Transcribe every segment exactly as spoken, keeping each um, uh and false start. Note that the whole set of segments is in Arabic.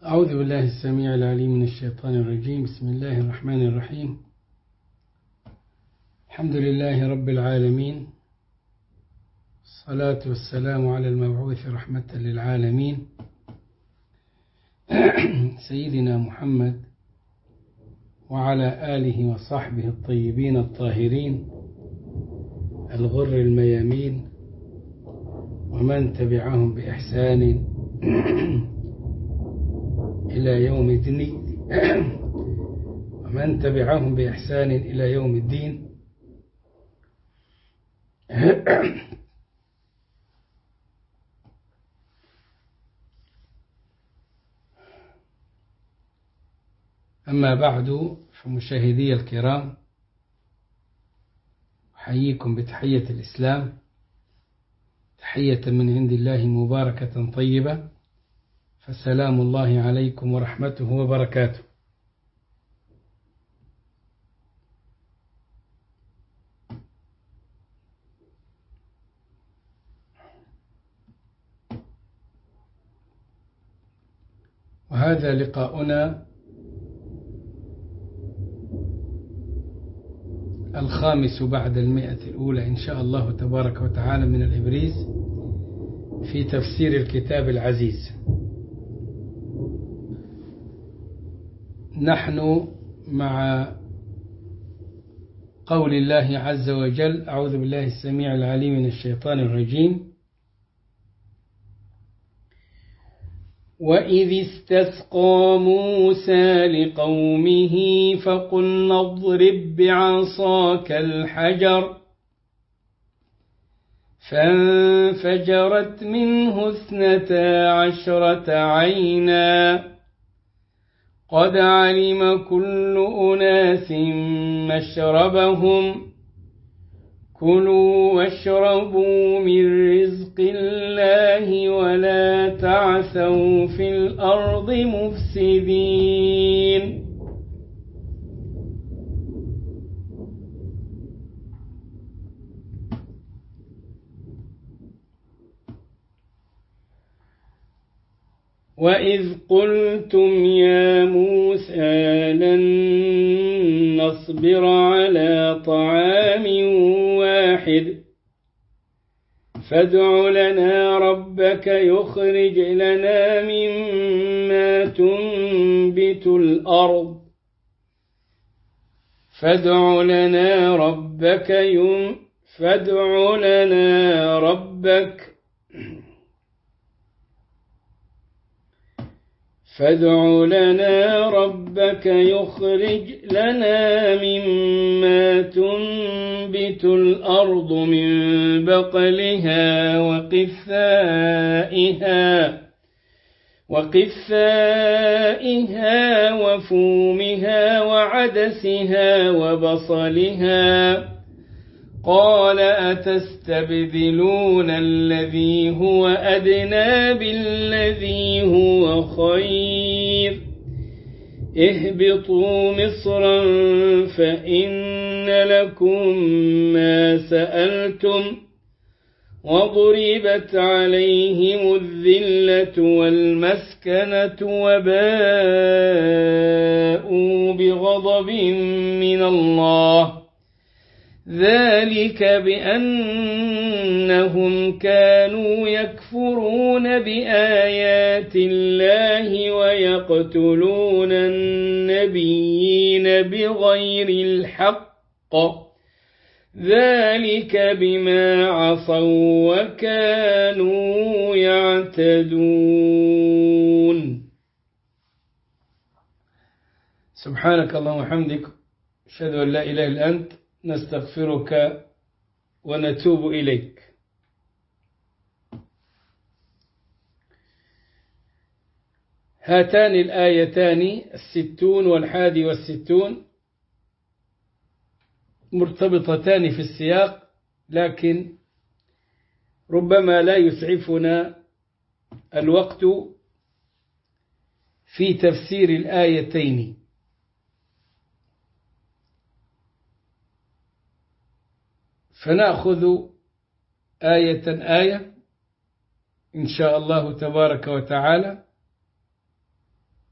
أعوذ بالله السميع العليم من الشيطان الرجيم. بسم الله الرحمن الرحيم. الحمد لله رب العالمين، الصلاة والسلام على المبعوث رحمة للعالمين سيدنا محمد وعلى آله وصحبه الطيبين الطاهرين الغر الميامين ومن تبعهم بإحسان إلى يوم الدين ومن تبعهم بإحسان إلى يوم الدين. أما بعد، فمشاهدي الكرام، أحييكم بتحية الإسلام، تحية من عند الله مباركة طيبة، فسلام الله عليكم ورحمته وبركاته. وهذا لقاؤنا الخامس بعد المئة الأولى إن شاء الله تبارك وتعالى من الإبريز في تفسير الكتاب العزيز. نحن مع قول الله عز وجل: أعوذ بالله السميع العليم من الشيطان الرجيم: وإذ استسقى موسى لقومه فقلنا اضرب بعصاك الحجر فانفجرت منه اثنتا عشرة عينا قد علم كل أناس مشربهم كلوا واشربوا من رزق الله ولا تعثوا في الأرض مفسدين. وإذ قلتم يا موسى لن نصبر على طعام واحد فادع لنا ربك يخرج لنا مما تنبت الأرض فادع لنا ربك يم فادع لنا ربك فادع لنا ربك يخرج لنا مما تنبت الأرض من بقلها وقثائها وقثائها وفومها وعدسها وبصلها قال أتستبدلون الذي هو أدنى بالذي هو خير اهبطوا مصرا فإن لكم ما سألتم وضربت عليهم الذلة والمسكنة وباءوا بغضب من الله ذلك بأنهم كانوا يكفرون بآيات الله ويقتلون النبيين بغير الحق ذلك بما عصوا وكانوا يعتدون. سبحانك اللهم وبحمدك أشهد أن لا إله إلا أنت نستغفرك ونتوب إليك. هاتان الآيتان الستون والحادي والستون مرتبطتان في السياق، لكن ربما لا يسعفنا الوقت في تفسير الآيتين، فنأخذ آية آية إن شاء الله تبارك وتعالى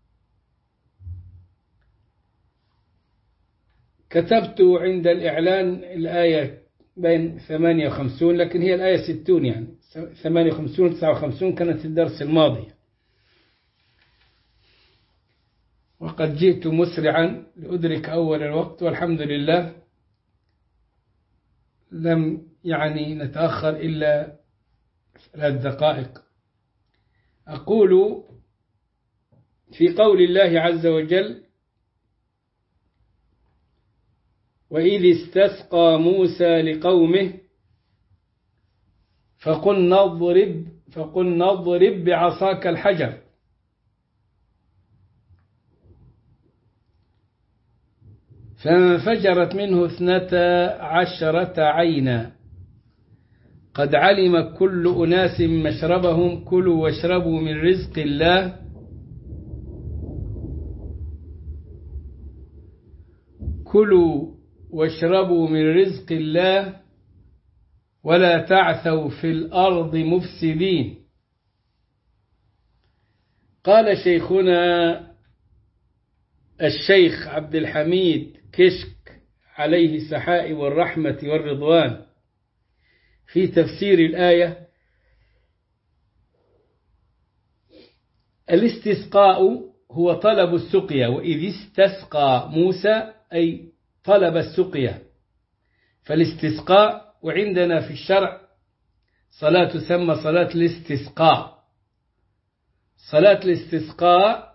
كتبت عند الإعلان الآية بين ثمانية وخمسين، لكن هي الآية ستون، يعني ثمانية وخمسين تسعة وخمسين كانت الدرس الماضي. وقد جئت مسرعا لأدرك أول الوقت، والحمد لله لم يعني نتأخر إلا ثلاث دقائق. أقول في قول الله عز وجل: وإذ استسقى موسى لقومه فقل نضرب فقل نضرب بعصاك الحجر فانفجرت منه اثنتا عشرة عينا قد علم كل أناس مشربهم كلوا واشربوا من رزق الله كلوا واشربوا من رزق الله ولا تعثوا في الأرض مفسدين. قال شيخنا الشيخ عبد الحميد كشك عليه السحاء والرحمة والرضوان في تفسير الآية: الاستسقاء هو طلب السقيا، وإذ استسقى موسى أي طلب السقيا. فالاستسقاء وعندنا في الشرع صلاة تسمى صلاة الاستسقاء. صلاة الاستسقاء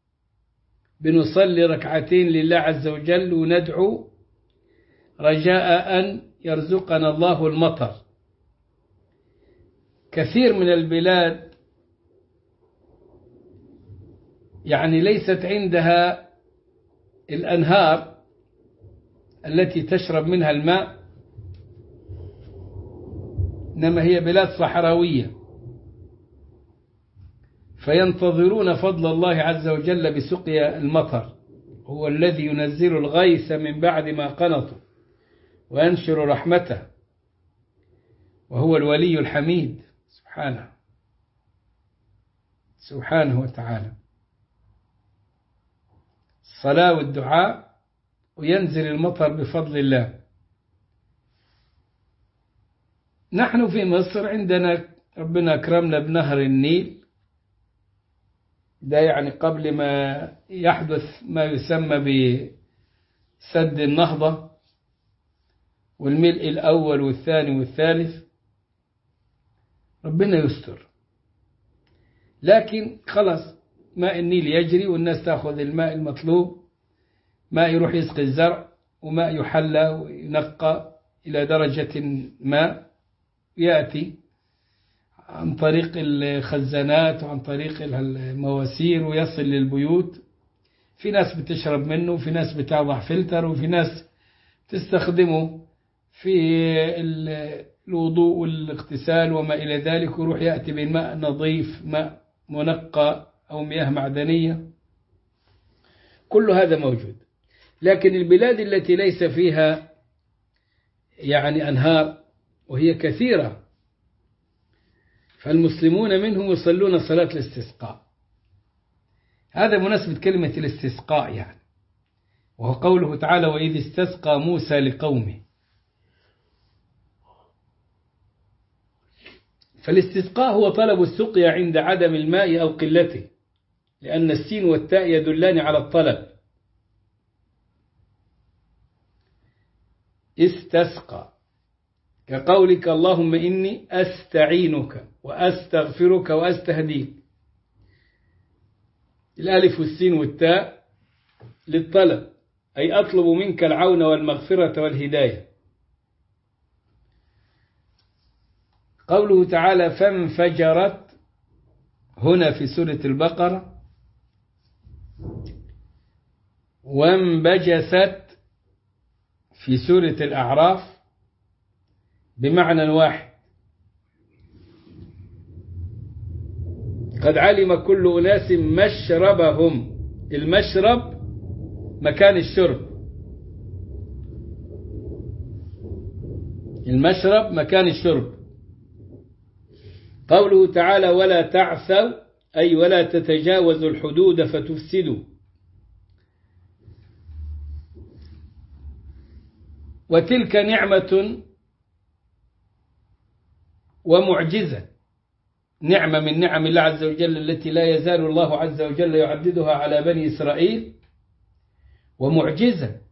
بنصلي ركعتين لله عز وجل وندعو رجاء أن يرزقنا الله المطر. كثير من البلاد يعني ليست عندها الأنهار التي تشرب منها الماء، إنما هي بلاد صحراوية، فينتظرون فضل الله عز وجل بسقيا المطر. هو الذي ينزل الغيث من بعد ما قنطوا وينشر رحمته، وهو الولي الحميد سبحانه سبحانه وتعالى. الصلاة والدعاء وينزل المطر بفضل الله. نحن في مصر عندنا ربنا أكرمنا بنهر النيل، ده يعني قبل ما يحدث ما يسمى بسد النهضة والملء الأول والثاني والثالث، ربنا يستر. لكن خلاص ماء النيل يجري والناس تأخذ الماء المطلوب، ماء يروح يسقي الزرع، وماء يحلى وينقى إلى درجة ما يأتي عن طريق الخزانات وعن طريق المواسير ويصل للبيوت. في ناس بتشرب منه، وفي ناس بتضع فلتر، وفي ناس تستخدمه في الوضوء والاغتسال وما إلى ذلك، ويروح يأتي بالماء نظيف، ماء منقى أو مياه معدنية. كل هذا موجود. لكن البلاد التي ليس فيها يعني أنهار، وهي كثيرة، فالمسلمون منهم يصلون صلاة الاستسقاء. هذا مناسبة كلمة الاستسقاء يعني، وهو قوله تعالى: وإذ استسقى موسى لقومه. فالاستسقاء هو طلب السقيا عند عدم الماء أو قلته، لأن السين والتاء يدلان على الطلب. استسقى كقولك: اللهم إني أستعينك وأستغفرك وأستهديك. الألف والسين والتاء للطلب، أي أطلب منك العون والمغفرة والهداية. قوله تعالى: فانفجرت هنا في سورة البقرة، وانبجست في سورة الأعراف بمعنى واحد. قد علم كل أناس مشربهم. المشرب مكان الشرب، المشرب مكان الشرب. قوله تعالى: ولا تعثوا أي ولا تتجاوزوا الحدود فتفسدوا. وتلك نعمة ومعجزة، نعمة من نعم الله عز وجل التي لا يزال الله عز وجل يعددها على بني إسرائيل، ومعجزة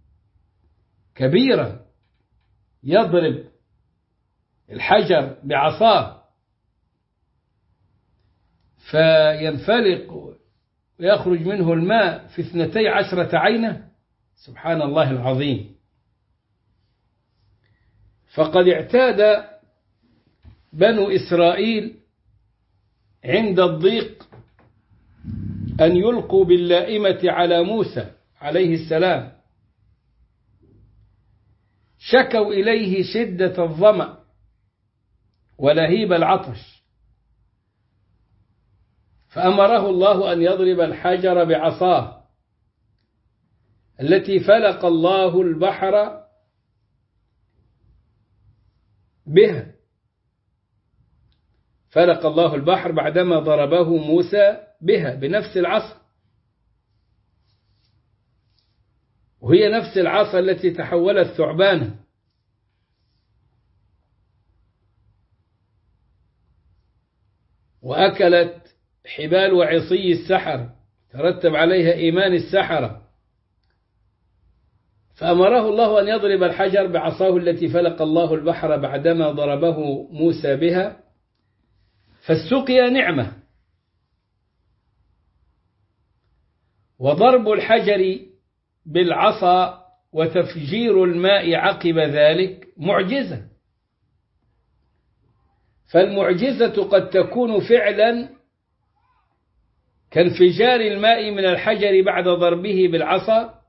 كبيرة يضرب الحجر بعصاه فينفلق ويخرج منه الماء في اثنتي عشرة عينة. سبحان الله العظيم. فقد اعتاد بنو إسرائيل عند الضيق أن يلقوا باللائمة على موسى عليه السلام، شكوا إليه شدة الظمأ ولهيب العطش، فأمره الله أن يضرب الحجر بعصاه التي فلق الله البحر بها، فلق الله البحر بعدما ضربه موسى بها بنفس العصا، وهي نفس العصا التي تحولت ثعبانا. وأكلت حبال وعصي السحر، ترتب عليها إيمان السحرة، فأمره الله أن يضرب الحجر بعصاه التي فلق الله البحر بعدما ضربه موسى بها، فالسقيا نعمة. وضرب الحجر بالعصا وتفجير الماء عقب ذلك معجزة. فالمعجزة قد تكون فعلا كانفجار الماء من الحجر بعد ضربه بالعصا،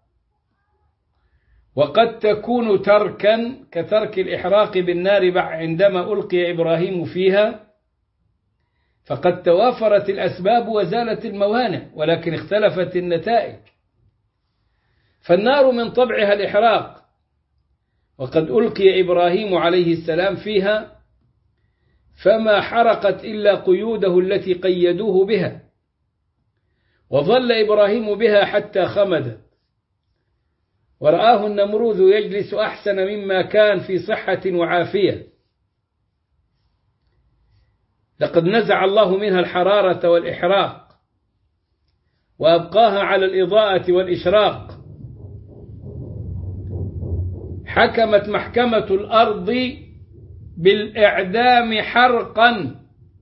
وقد تكون تركا كترك الإحراق بالنار عندما ألقي إبراهيم فيها، فقد توافرت الأسباب وزالت الموانع ولكن اختلفت النتائج. فالنار من طبعها الإحراق، وقد ألقي إبراهيم عليه السلام فيها فما حرقت إلا قيوده التي قيدوه بها، وظل إبراهيم بها حتى خمدت، ورآه النمروذ يجلس أحسن مما كان في صحة وعافية. لقد نزع الله منها الحرارة والإحراق وأبقاها على الإضاءة والإشراق. حكمت محكمة الأرض بالإعدام حرقا،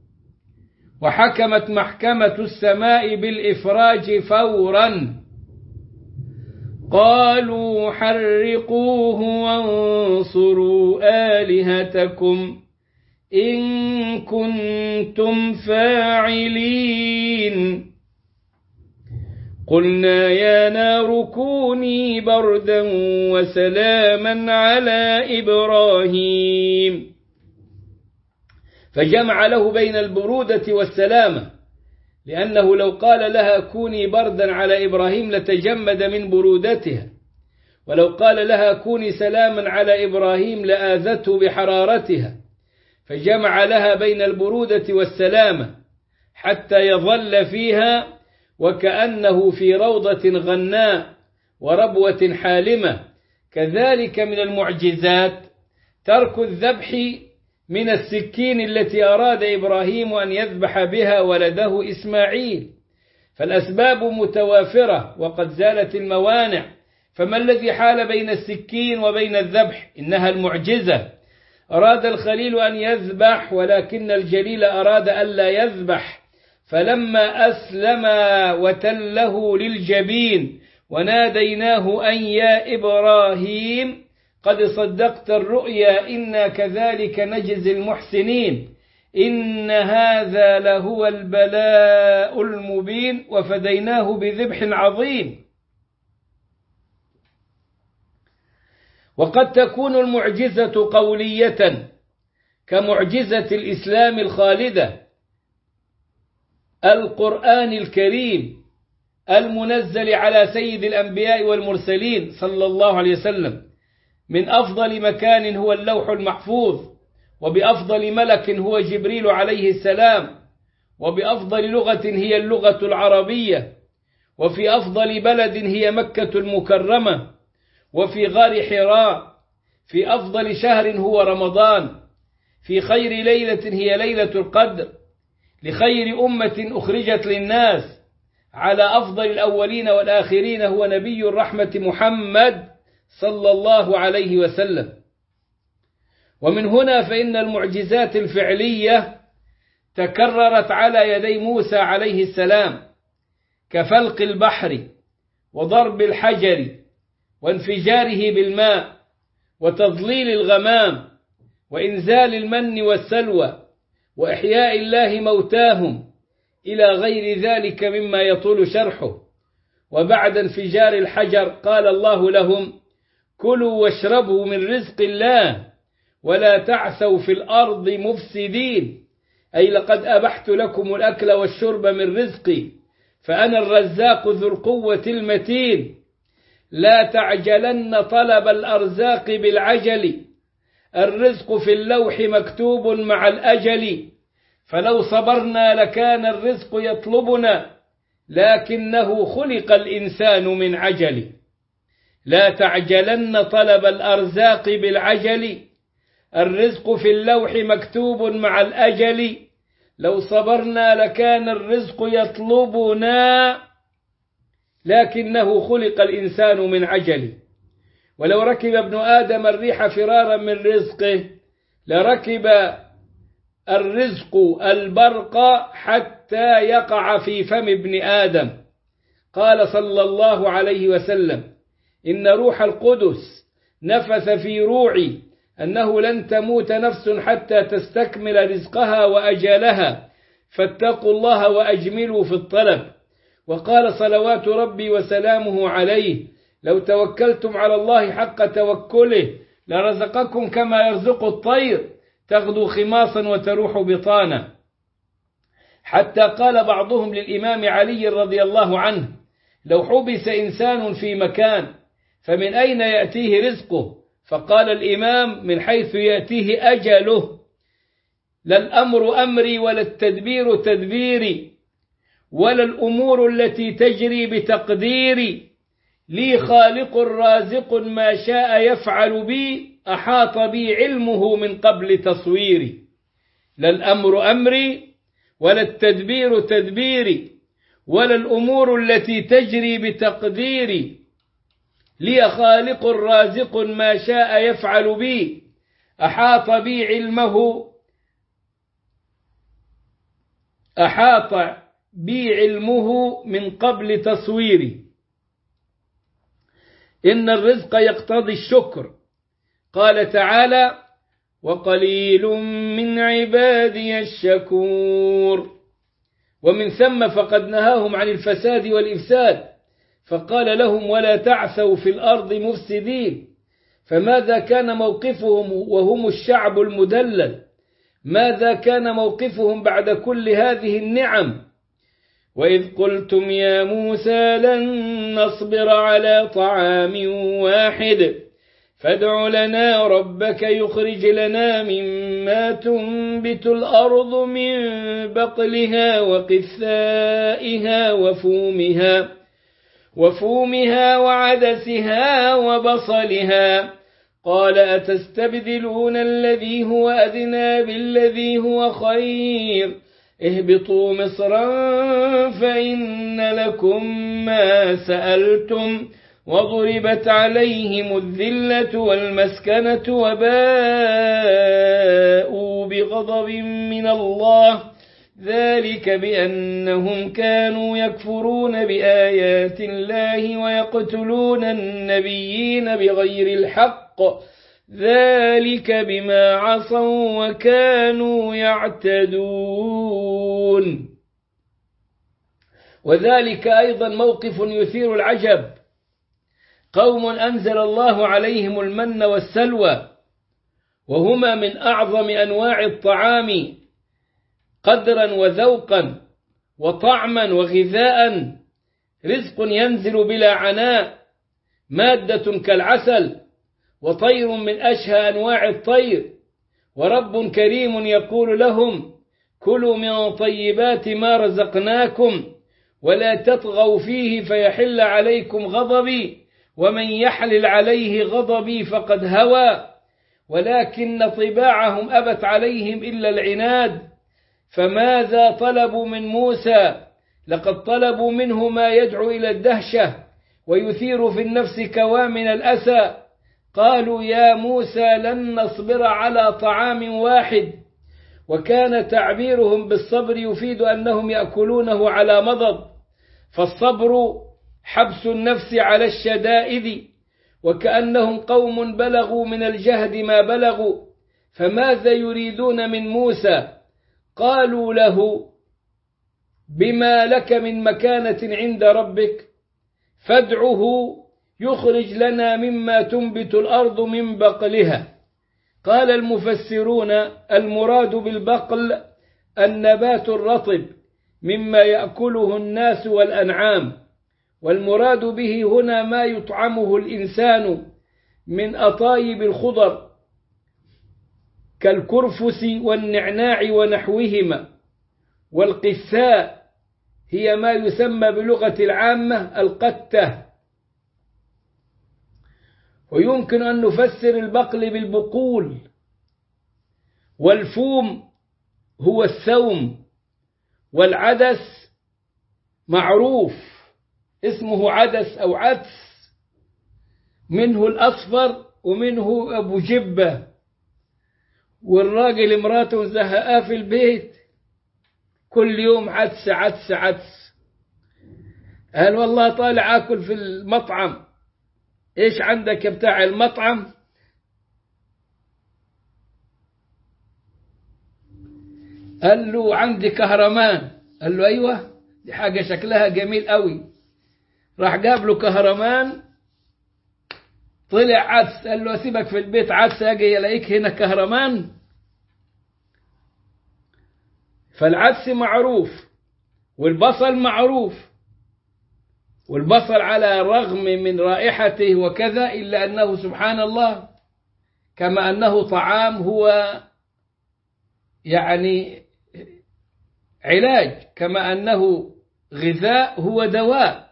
وحكمت محكمة السماء بالإفراج فورا. قالوا حرقوه وانصروا آلهتكم إن كنتم فاعلين. قلنا يا نار كوني بردا وسلاما على إبراهيم، فجمع له بين البرودة والسلامة، لأنه لو قال لها كوني بردا على إبراهيم لتجمد من برودتها، ولو قال لها كوني سلاما على إبراهيم لآذته بحرارتها، فجمع لها بين البرودة والسلامة حتى يظل فيها وكأنه في روضة غناء وربوة حالمة. كذلك من المعجزات ترك الذبح من السكين التي أراد إبراهيم أن يذبح بها ولده إسماعيل، فالأسباب متوافرة وقد زالت الموانع، فما الذي حال بين السكين وبين الذبح؟ إنها المعجزة. أراد الخليل أن يذبح ولكن الجليل أراد ألا يذبح، فلما أسلم وتله للجبين وناديناه أن يا إبراهيم قد صدقت الرؤيا إنا كذلك نجزي المحسنين إن هذا لهو البلاء المبين وفديناه بذبح عظيم. وقد تكون المعجزة قولية كمعجزة الإسلام الخالدة، القرآن الكريم المنزل على سيد الأنبياء والمرسلين صلى الله عليه وسلم، من أفضل مكان هو اللوح المحفوظ، وبأفضل ملك هو جبريل عليه السلام، وبأفضل لغة هي اللغة العربية، وفي أفضل بلد هي مكة المكرمة، وفي غار حراء في أفضل شهر هو رمضان، في خير ليلة هي ليلة القدر، لخير أمة أخرجت للناس، على أفضل الأولين والآخرين هو نبي الرحمة محمد صلى الله عليه وسلم. ومن هنا فإن المعجزات الفعلية تكررت على يدي موسى عليه السلام، كفلق البحر وضرب الحجر وانفجاره بالماء وتضليل الغمام وإنزال المن والسلوى وإحياء الله موتاهم إلى غير ذلك مما يطول شرحه. وبعد انفجار الحجر قال الله لهم: كلوا واشربوا من رزق الله ولا تعثوا في الأرض مفسدين، أي لقد أبحت لكم الأكل والشرب من رزقي فأنا الرزاق ذو القوة المتين. لا تعجلن طلب الأرزاق بالعجل، الرزق في اللوح مكتوب مع الأجل، فلو صبرنا لكان الرزق يطلبنا لكنه خلق الإنسان من عجل. لا تعجلن طلب الأرزاق بالعجل، الرزق في اللوح مكتوب مع الأجل، لو صبرنا لكان الرزق يطلبنا لكنه خلق الإنسان من عجل. ولو ركب ابن آدم الريح فرارا من رزقه لركب الرزق البرق حتى يقع في فم ابن آدم. قال صلى الله عليه وسلم: إن روح القدس نفث في روعي أنه لن تموت نفس حتى تستكمل رزقها وأجالها، فاتقوا الله وأجملوا في الطلب. وقال صلوات ربي وسلامه عليه: لو توكلتم على الله حق توكله لرزقكم كما يرزق الطير تغدو خماصا وتروح بطانا. حتى قال بعضهم للإمام علي رضي الله عنه: لو حبس إنسان في مكان فمن أين يأتيه رزقه؟ فقال الإمام: من حيث يأتيه أجله. لا الأمر أمري ولا التدبير تدبيري ولا الأمور التي تجري بتقديري، لي خالق رازق ما شاء يفعل بي، أحاط بي علمه من قبل تصويري. لا الأمر أمري ولا التدبير تدبيري ولا الأمور التي تجري بتقديري، لي خالق رازق ما شاء يفعل بي، أحاط بي علمه أحاط بي علمه من قبل تصويري. إن الرزق يقتضي الشكر. قال تعالى: وقليل من عبادي الشكور. ومن ثم فقد نهاهم عن الفساد والإفساد، فقال لهم: ولا تعثوا في الأرض مفسدين. فماذا كان موقفهم وهم الشعب المدلل؟ ماذا كان موقفهم بعد كل هذه النعم؟ وإذ قلتم يا موسى لن نصبر على طعام واحد فادع لنا ربك يخرج لنا مما تنبت الأرض من بقلها وقثائها وفومها وفومها وعدسها وبصلها. قال أتستبدلون الذي هو أدنى بالذي هو خير، اهبطوا مصرا فإن لكم ما سألتم وضربت عليهم الذلة والمسكنة وباءوا بغضب من الله، ذلك بأنهم كانوا يكفرون بآيات الله ويقتلون النبيين بغير الحق، ذلك بما عصوا وكانوا يعتدون. وذلك أيضا موقف يثير العجب. قوم أنزل الله عليهم المن والسلوى، وهما من أعظم أنواع الطعام قدرا وذوقا وطعما وغذاء، رزق ينزل بلا عناء، مادة كالعسل، وطير من أشهى أنواع الطير، ورب كريم يقول لهم: كلوا من طيبات ما رزقناكم ولا تطغوا فيه فيحل عليكم غضبي، ومن يحلل عليه غضبي فقد هوى، ولكن طباعهم أبت عليهم إلا العناد. فماذا طلبوا من موسى؟ لقد طلبوا منه ما يدعو إلى الدهشة ويثير في النفس كوامن الأسى. قالوا يا موسى لن نصبر على طعام واحد. وكان تعبيرهم بالصبر يفيد أنهم يأكلونه على مضض، فالصبر حبس النفس على الشدائد، وكأنهم قوم بلغوا من الجهد ما بلغوا. فماذا يريدون من موسى؟ قالوا له بما لك من مكانة عند ربك فادعه يخرج لنا مما تنبت الأرض من بقلها. قال المفسرون المراد بالبقل النبات الرطب مما يأكله الناس والأنعام، والمراد به هنا ما يطعمه الإنسان من أطايب الخضر كالكرفس والنعناع ونحوهما. والقثاء هي ما يسمى بلغة العامة القتة. ويمكن أن نفسر البقل بالبقول. والفوم هو الثوم. والعدس معروف اسمه عدس أو عدس، منه الأصفر ومنه أبو جبة. والراجل امراته زهقاه في البيت كل يوم عدس عدس عدس. قال والله طالع آكل في المطعم. إيش عندك يا بتاع المطعم؟ قال له عندي كهرمان. قال له أيوة، دي حاجة شكلها جميل قوي. راح جاب له كهرمان طلع عدس. قال له أسيبك في البيت عدس أجي ألاقيك هنا كهرمان؟ فالعدس معروف والبصل معروف، والبصل على الرغم من رائحته وكذا إلا أنه سبحان الله كما أنه طعام هو يعني علاج، كما أنه غذاء هو دواء.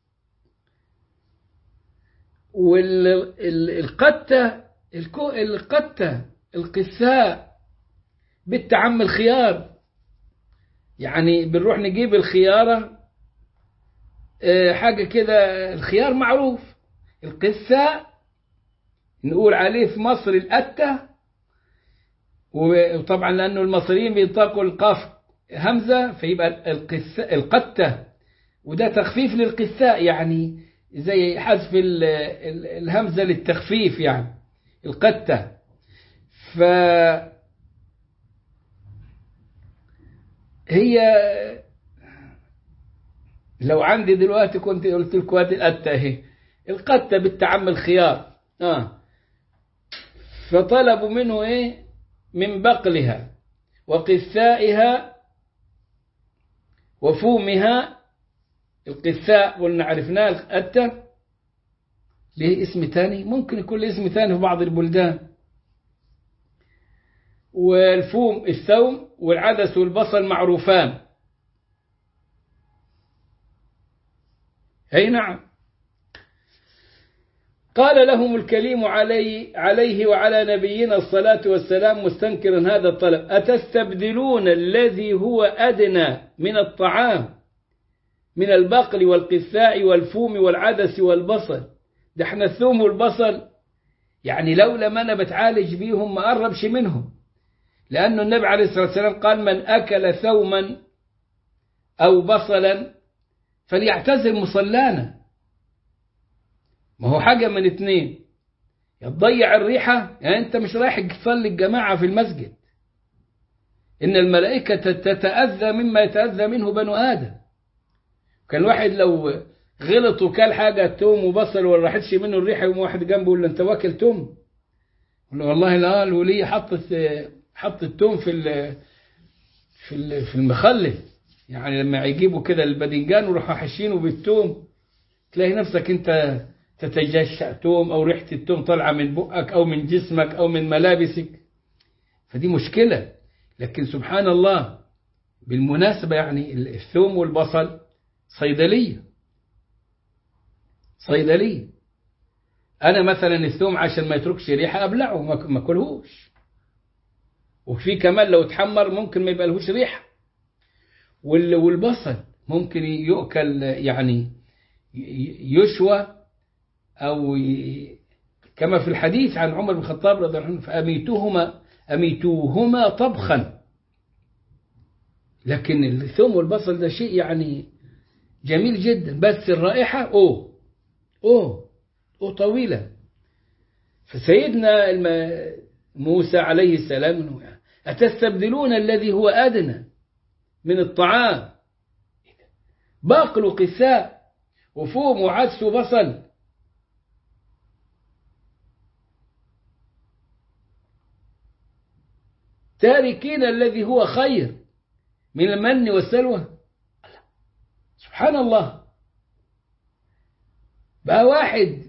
والقتة القتة القثاء بالتعم الخيار، يعني بنروح نجيب الخيارة حاجة كده، الخيار معروف. القثاء نقول عليه في مصر القتة، وطبعا لأنه المصريين بينطقوا القاف همزة فيبقى القتة، وده تخفيف للقثاء، يعني زي حذف الهمزة للتخفيف، يعني القتة. فهي لو عندي دلوقتي كنت قلت لكم هذه القتة اهي، القتة بالتعم الخيار. اه فطلبوا منه ايه؟ من بقلها وقثائها وفومها. القثاء قلنا عرفناه، القتة ليه اسم تاني، ممكن يكون له اسم تاني في بعض البلدان. والفوم الثوم، والعدس والبصل معروفان. أي نعم. قال لهم الكليم عليه, عليه وعلى نبينا الصلاة والسلام مستنكرا هذا الطلب: أتستبدلون الذي هو أدنى من الطعام من البقل والقثاء والفوم والعدس والبصل؟ ده احنا الثوم والبصل يعني لولا ما أنا بتعالج بيهم ما قربش منهم، لأنه النبي عليه الصلاة والسلام قال: من أكل ثوما أو بصلا فليعتزل مصلانا. ما هو حاجة من اتنين: يضيع الريحة، يعني أنت مش رايح تصلي الجماعة في المسجد، إن الملائكة تتأذى مما يتأذى منه بنو آدم. كان واحد لو غلط وكل حاجة توم وبصل ولا راحتش منه الريحة، يوم واحد جنبه يقول له: أنت واكل توم؟ يقول له: والله لا، الولية حطت حط التوم في في في المخلل، يعني لما يجيبوا كده الباذنجان ويروحوا حاشينه بالتوم تلاقي نفسك أنت تتجشأ توم، أو ريحة التوم طالعة من بقك أو من جسمك أو من ملابسك، فدي مشكلة. لكن سبحان الله بالمناسبة يعني الثوم والبصل صيدلية صيدلية أنا مثلا الثوم عشان ما يتركش ريحة أبلعه ما أكلهوش، وفي كمان لو اتحمر ممكن ما يبقى لهوش ريحة. والبصل ممكن يؤكل يعني يشوى أو كما في الحديث عن عمر بن الخطاب رضي الله عنه فأميتوهما أميتوهما طبخا. لكن الثوم والبصل ده شيء يعني جميل جدا، بس الرائحة أوه أوه أوه طويلة. فسيدنا موسى عليه السلام أتستبدلون الذي هو أدنى من الطعام باقل وقثاء وفوم وعدس وبصل، تاركين الذي هو خير من المن والسلوى. سبحان الله، بقى واحد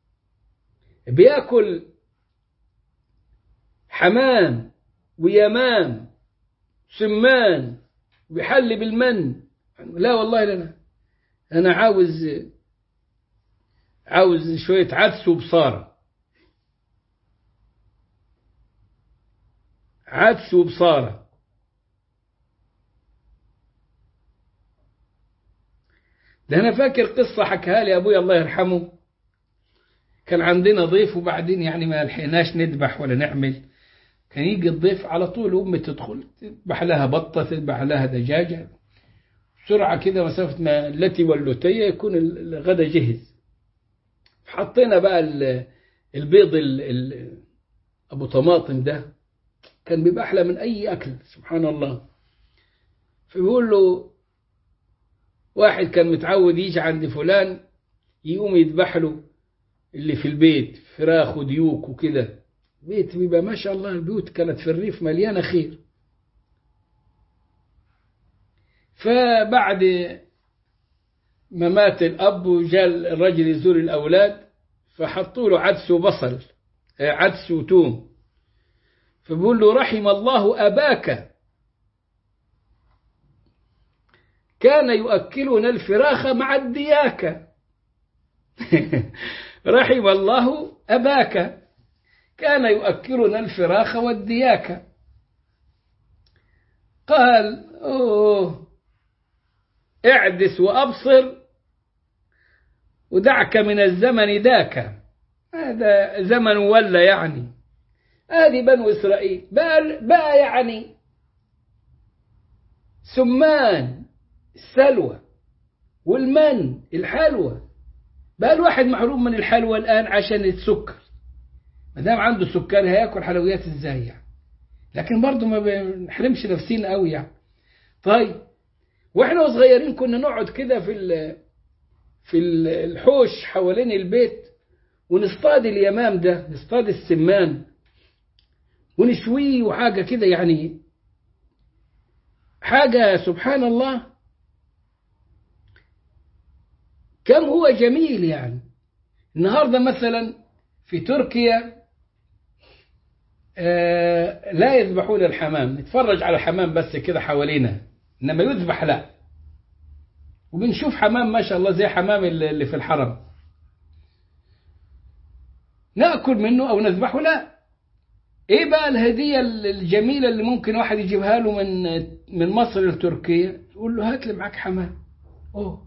بياكل حمام ويمام سمان ويحل بالمن. لا والله لنا أنا عاوز عاوز شوية عدس وبصارة، عدس وبصارة. ده أنا فاكر قصة حكاها لي أبوي الله يرحمه. كان عندنا ضيف وبعدين يعني ما لحقناش نذبح ولا نعمل، كان يجي الضيف على طول أمي تدخل تذبح لها بطة تذبح لها دجاجة بسرعة كده مسافة ما التي واللتية يكون الغدا جهز. حطينا بقى البيض أبو طماطم ده كان بيبقى أحلى من أي أكل سبحان الله. فبيقول له واحد كان متعود يجي عند فلان يقوم يذبح له اللي في البيت فراخ وديوك وكده، بيت بيبقى ما شاء الله البيوت كانت في الريف مليانة خير. فبعد ما مات الأب وجاء الرجل يزور الأولاد فحطوا له عدس وبصل عدس وتوم، فبيقول له رحم الله أباك كان يؤكلنا الفراخ مع الدياكة. رحم الله أباك كان يؤكلنا الفراخ والدياكة. قال أوه اعدس وأبصر ودعك من الزمن ذاك. هذا زمن ولا يعني هذه بنو إسرائيل بقى, بقى يعني سمان السلوى والمن الحلوى، بقى الواحد محروم من الحلوى الآن عشان السكر. ما دام عنده سكر هياكل حلويات ازاي يعني؟ لكن برضه ما بنحرمش نفسينا قوي يعني. طيب واحنا صغيرين كنا نقعد كده في في الحوش حوالين البيت ونصطاد اليمام ده، نصطاد السمان ونشويه وحاجة كده يعني حاجة سبحان الله كم هو جميل يعني. النهاردة مثلا في تركيا آه لا يذبحون الحمام، نتفرج على الحمام بس كده حوالينا، إنما يذبح لا. وبنشوف حمام ما شاء الله زي حمام اللي في الحرم نأكل منه أو نذبحه لا. إيه بقى الهدية الجميلة اللي ممكن واحد يجيبها له من من مصر لتركيا؟ يقول له هات لي معاك حمام. أوه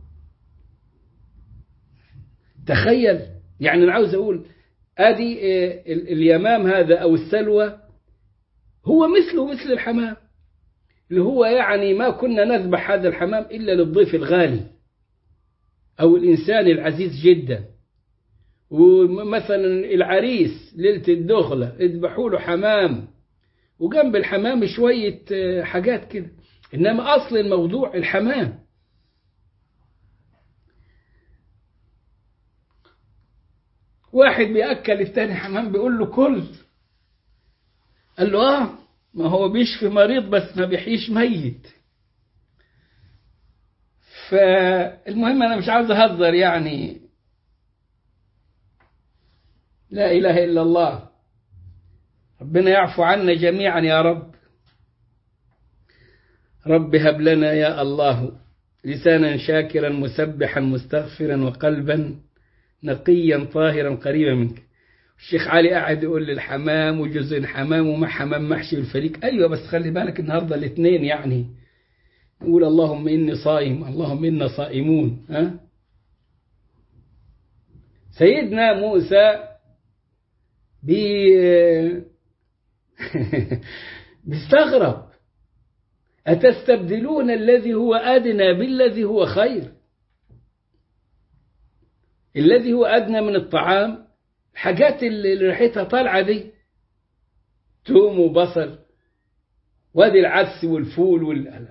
تخيل يعني. أنا عاوز أقول أدي اليمام هذا أو السلوى هو مثله مثل الحمام، اللي هو يعني ما كنا نذبح هذا الحمام إلا للضيف الغالي أو الإنسان العزيز جدا. ومثلا العريس ليلة الدخلة اذبحوا له حمام وجنب الحمام شوية حاجات كده، إنما أصل الموضوع الحمام. واحد بيأكل الثاني حمام بيقول له كل، قال له آه ما هو بيشفي مريض بس ما بيحييش ميت. فالمهم أنا مش عاوز أهزر يعني. لا إله إلا الله، ربنا يعفو عنا جميعا يا رب. رب هب لنا يا الله لسانا شاكرا مسبحا مستغفرا وقلبا نقيا طاهرا قريبا منك. الشيخ علي قاعد يقول لي الحمام وجزء حمام وما حمام محشي بالفريق. أيوة بس خلي بالك النهاردة الاثنين يعني نقول اللهم إني صائم، اللهم إنا صائمون. ها؟ سيدنا موسى بي بيستغرب، أتستبدلون الذي هو أدنى بالذي هو خير؟ الذي هو أدنى من الطعام الحاجات اللي ريحتها طالعة دي، توم وبصل وادي العدس والفول وال...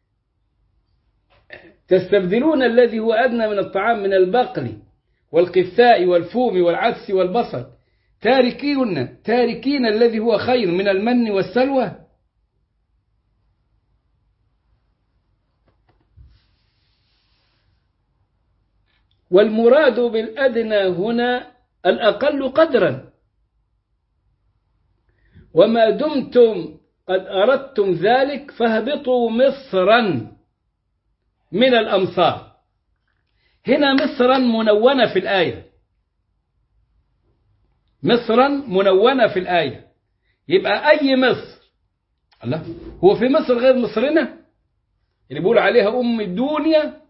تستبدلون الذي هو أدنى من الطعام من البقل والقثاء والفوم والعدس والبصل تاركين تاركين الذي هو خير من المن والسلوى. والمراد بالأدنى هنا الأقل قدرا، وما دمتم قد أردتم ذلك فاهبطوا مصرا من الأمصار. هنا مصرا منونة في الآية، مصرا منونة في الآية، يبقى أي مصر. الله، هو في مصر غير مصرنا اللي بيقولوا عليها أم الدنيا؟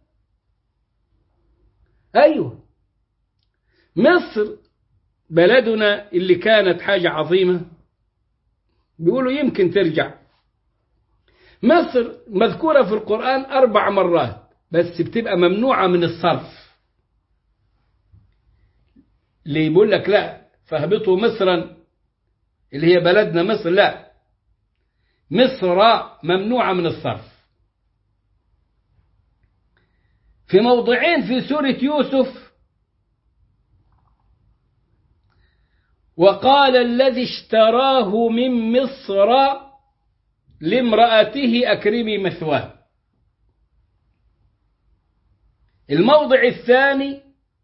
أيوة، مصر بلدنا اللي كانت حاجة عظيمة، بيقولوا يمكن ترجع. مصر مذكورة في القرآن أربع مرات بس بتبقى ممنوعة من الصرف. اللي يقول لك لا فاهبطوا مصرا اللي هي بلدنا مصر، لا، مصر ممنوعة من الصرف. في موضعين في سورة يوسف، وقال الذي اشتراه من مصر لامرأته أكرمي مثواه. الموضع الثاني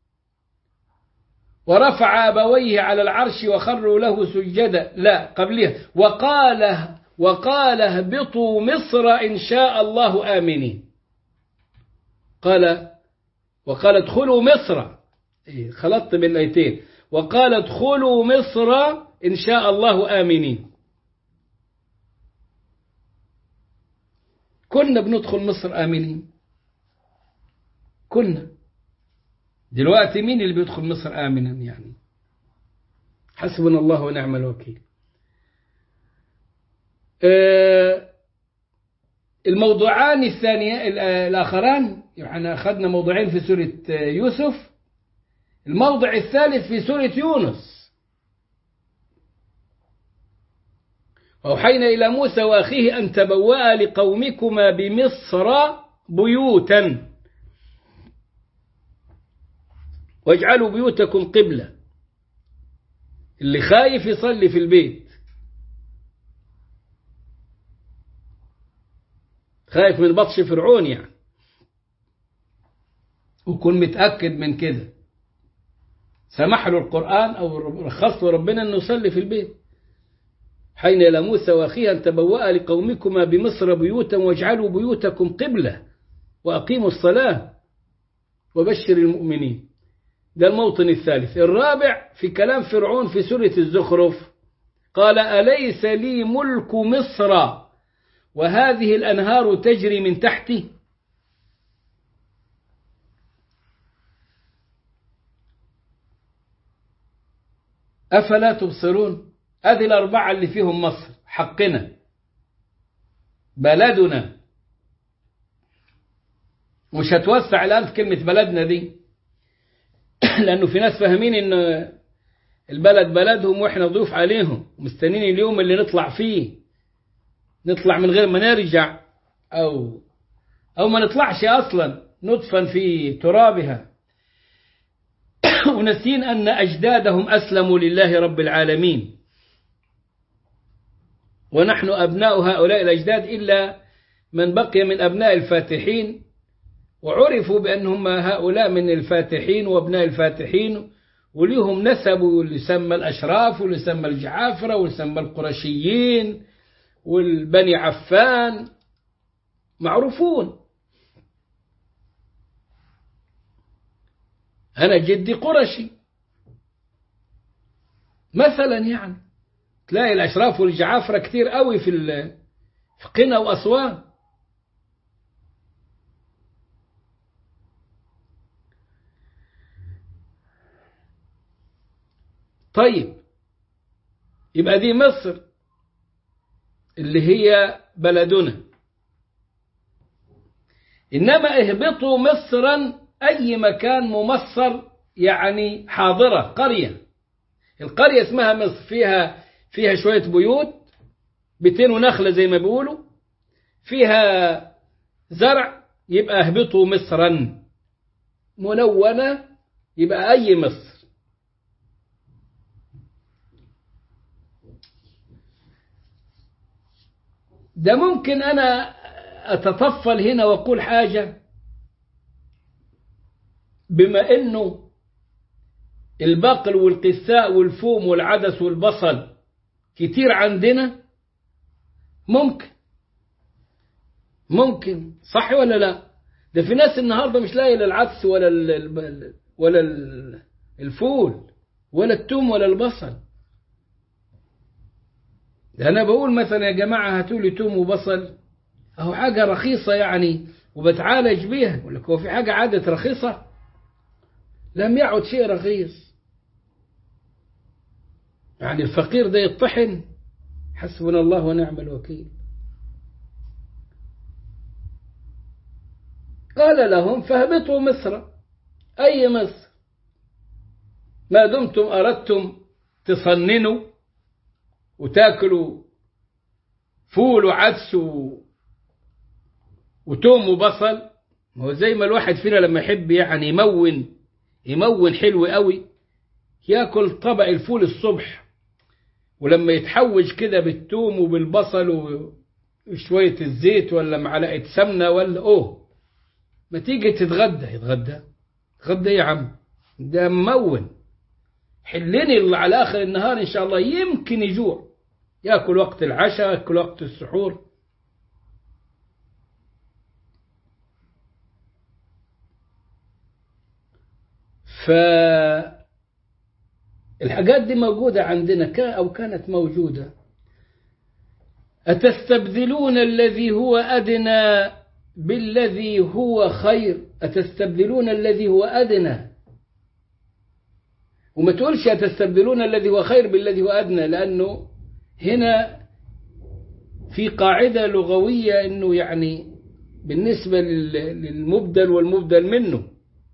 ورفع أبويه على العرش وخروا له سجدا، لا قبلها، وقال وقال اهبطوا مصر إن شاء الله آمنين. قال وقال ادخلوا مصر، خلطت بين الآيتين، وقال ادخلوا مصر إن شاء الله آمنين. كنا بندخل مصر آمنين، كنا. دلوقتي مين اللي بيدخل مصر آمنا؟ يعني حسبنا الله ونعم الوكيل. آه الموضوعان الثانية الآخران، يعني أخذنا موضوعين في سورة يوسف، الموضع الثالث في سورة يونس، وأوحينا إلى موسى وأخيه أن تبوأ لقومكما بمصر بيوتا واجعلوا بيوتكم قبلة. اللي خايف يصلي في البيت، خايف من بطش فرعون يعني، وكن متأكد من كده، سمح له القرآن أو رخص له ربنا أنه يصلي في البيت. حين إلى موسى وأخيه أن تبوأ لقومكما بمصر بيوتا واجعلوا بيوتكم قبلة وأقيموا الصلاة وبشر المؤمنين. ده الموطن الثالث. الرابع في كلام فرعون في سورة الزخرف، قال أليس لي ملك مصر وهذه الأنهار تجري من تحتي. أفلا تبصرون؟ هذه الأربعة اللي فيهم مصر حقنا بلدنا. مش هتوسع الآن في كلمة بلدنا دي لأنه في ناس فاهمين إن البلد بلدهم وإحنا ضيوف عليهم مستنين اليوم اللي نطلع فيه، نطلع من غير ما نرجع أو أو ما نطلعش أصلا، ندفن في ترابها ونسين أن أجدادهم أسلموا لله رب العالمين، ونحن أبناء هؤلاء الأجداد إلا من بقي من أبناء الفاتحين، وعرفوا بأنهم هؤلاء من الفاتحين وابناء الفاتحين، وليهم نسب يسمى الأشراف ويسمى الجعافرة ويسمى القرشيين والبني عفان، معروفون. أنا جدي قرشي مثلا، يعني تلاقي الأشراف والجعافرة كتير قوي في في قنا وأسوان. طيب يبقى دي مصر اللي هي بلدنا. إنما اهبطوا مصرا أي مكان ممصر، يعني حاضرة قرية. القرية اسمها مصر، فيها فيها شوية بيوت، بيتين ونخلة زي ما بيقولوا، فيها زرع، يبقى اهبطوا مصرا. منونة يبقى أي مصر. ده ممكن أنا أتطفل هنا وأقول حاجة، بما إنه البقل والقساء والفوم والعدس والبصل كتير عندنا، ممكن ممكن صح ولا لا؟ ده في ناس النهارده مش لاقي لا العدس ولا ال ولا ال الفول ولا التوم ولا البصل. ده أنا بقول مثلا يا جماعة هاتوا لي توم وبصل، أهو حاجة رخيصة يعني وبتعالج بيها. يقول لك هو في حاجة عادت رخيصة؟ لم يعد شيء رخيص. يعني الفقير ده يطحن، حسبنا الله ونعم الوكيل. قال لهم فاهبطوا مصر أي مصر ما دمتم أردتم تصننوا وتاكلوا فول وعدس وتوم وبصل. هو زي ما الواحد فينا لما يحب يعني يمون يمون حلو قوي، ياكل طبق الفول الصبح، ولما يتحوج كده بالتوم وبالبصل وشوية الزيت ولا معلقة سمنة ولا اوه، ما تيجي تتغدى يتغدى تغدى يا عم، ده ممون حلني اللي على آخر النهار إن شاء الله يمكن يجوع، يأكل وقت العشاء يأكل وقت السحور. فالحاجات دي موجودة عندنا أو كانت موجودة. أتستبدلون الذي هو أدنى بالذي هو خير؟ أتستبدلون الذي هو أدنى، وما تقولش أتستبدلون الذي هو خير بالذي هو أدنى، لأنه هنا في قاعدة لغوية إنه يعني بالنسبة للمبدل والمبدل منه،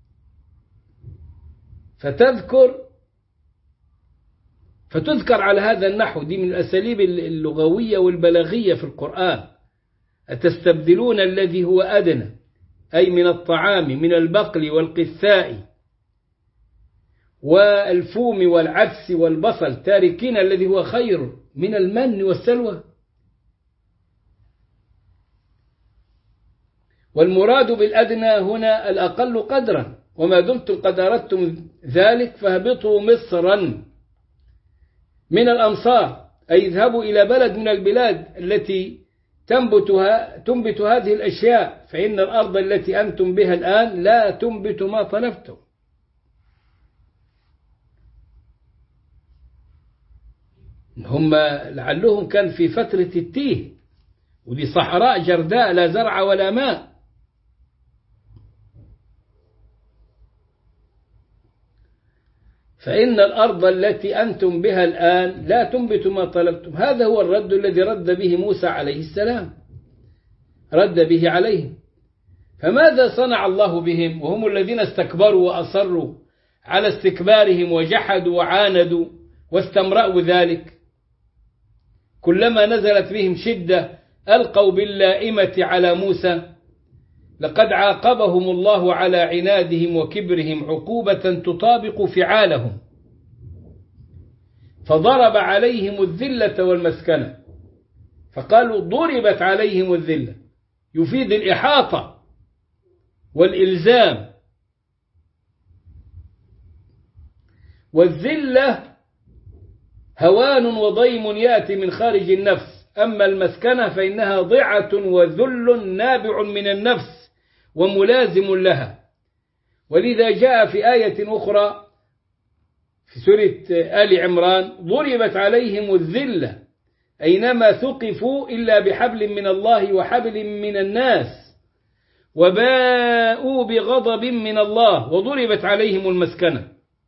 فتذكر فتذكر على هذا النحو. دي من الأساليب اللغوية والبلاغية في القرآن. أتستبدلون الذي هو أدنى أي من الطعام من البقل والقثاء والفوم والعدس والبصل، تاركين الذي هو خير من المن والسلوى. والمراد بالأدنى هنا الأقل قدرا، وما دمتم قد أردتم ذلك فاهبطوا مصرا من الأمصار، أي اذهبوا إلى بلد من البلاد التي تنبتها تنبت هذه الأشياء، فإن الأرض التي أنتم بها الآن لا تنبت ما طلبتم. هم لعلهم كان في فترة التيه، ودي صحراء جرداء لا زرع ولا ماء. فإن الأرض التي أنتم بها الآن لا تنبت ما طلبتم. هذا هو الرد الذي رد به موسى عليه السلام، رد به عليهم. فماذا صنع الله بهم وهم الذين استكبروا وأصروا على استكبارهم وجحدوا وعاندوا واستمرأوا ذلك؟ كلما نزلت بهم شدة ألقوا باللائمة على موسى. لقد عاقبهم الله على عنادهم وكبرهم عقوبة تطابق فعالهم، فضرب عليهم الذلة والمسكنة. فقالوا ضربت عليهم الذلة، يفيد الإحاطة والإلزام. والذلة هوان وضيم يأتي من خارج النفس، أما المسكنة فإنها ضعة وذل نابع من النفس وملازم لها. ولذا جاء في آية أخرى في سورة آل عمران: ضربت عليهم الذلة أينما ثقفوا إلا بحبل من الله وحبل من الناس وباءوا بغضب من الله وضربت عليهم المسكنة.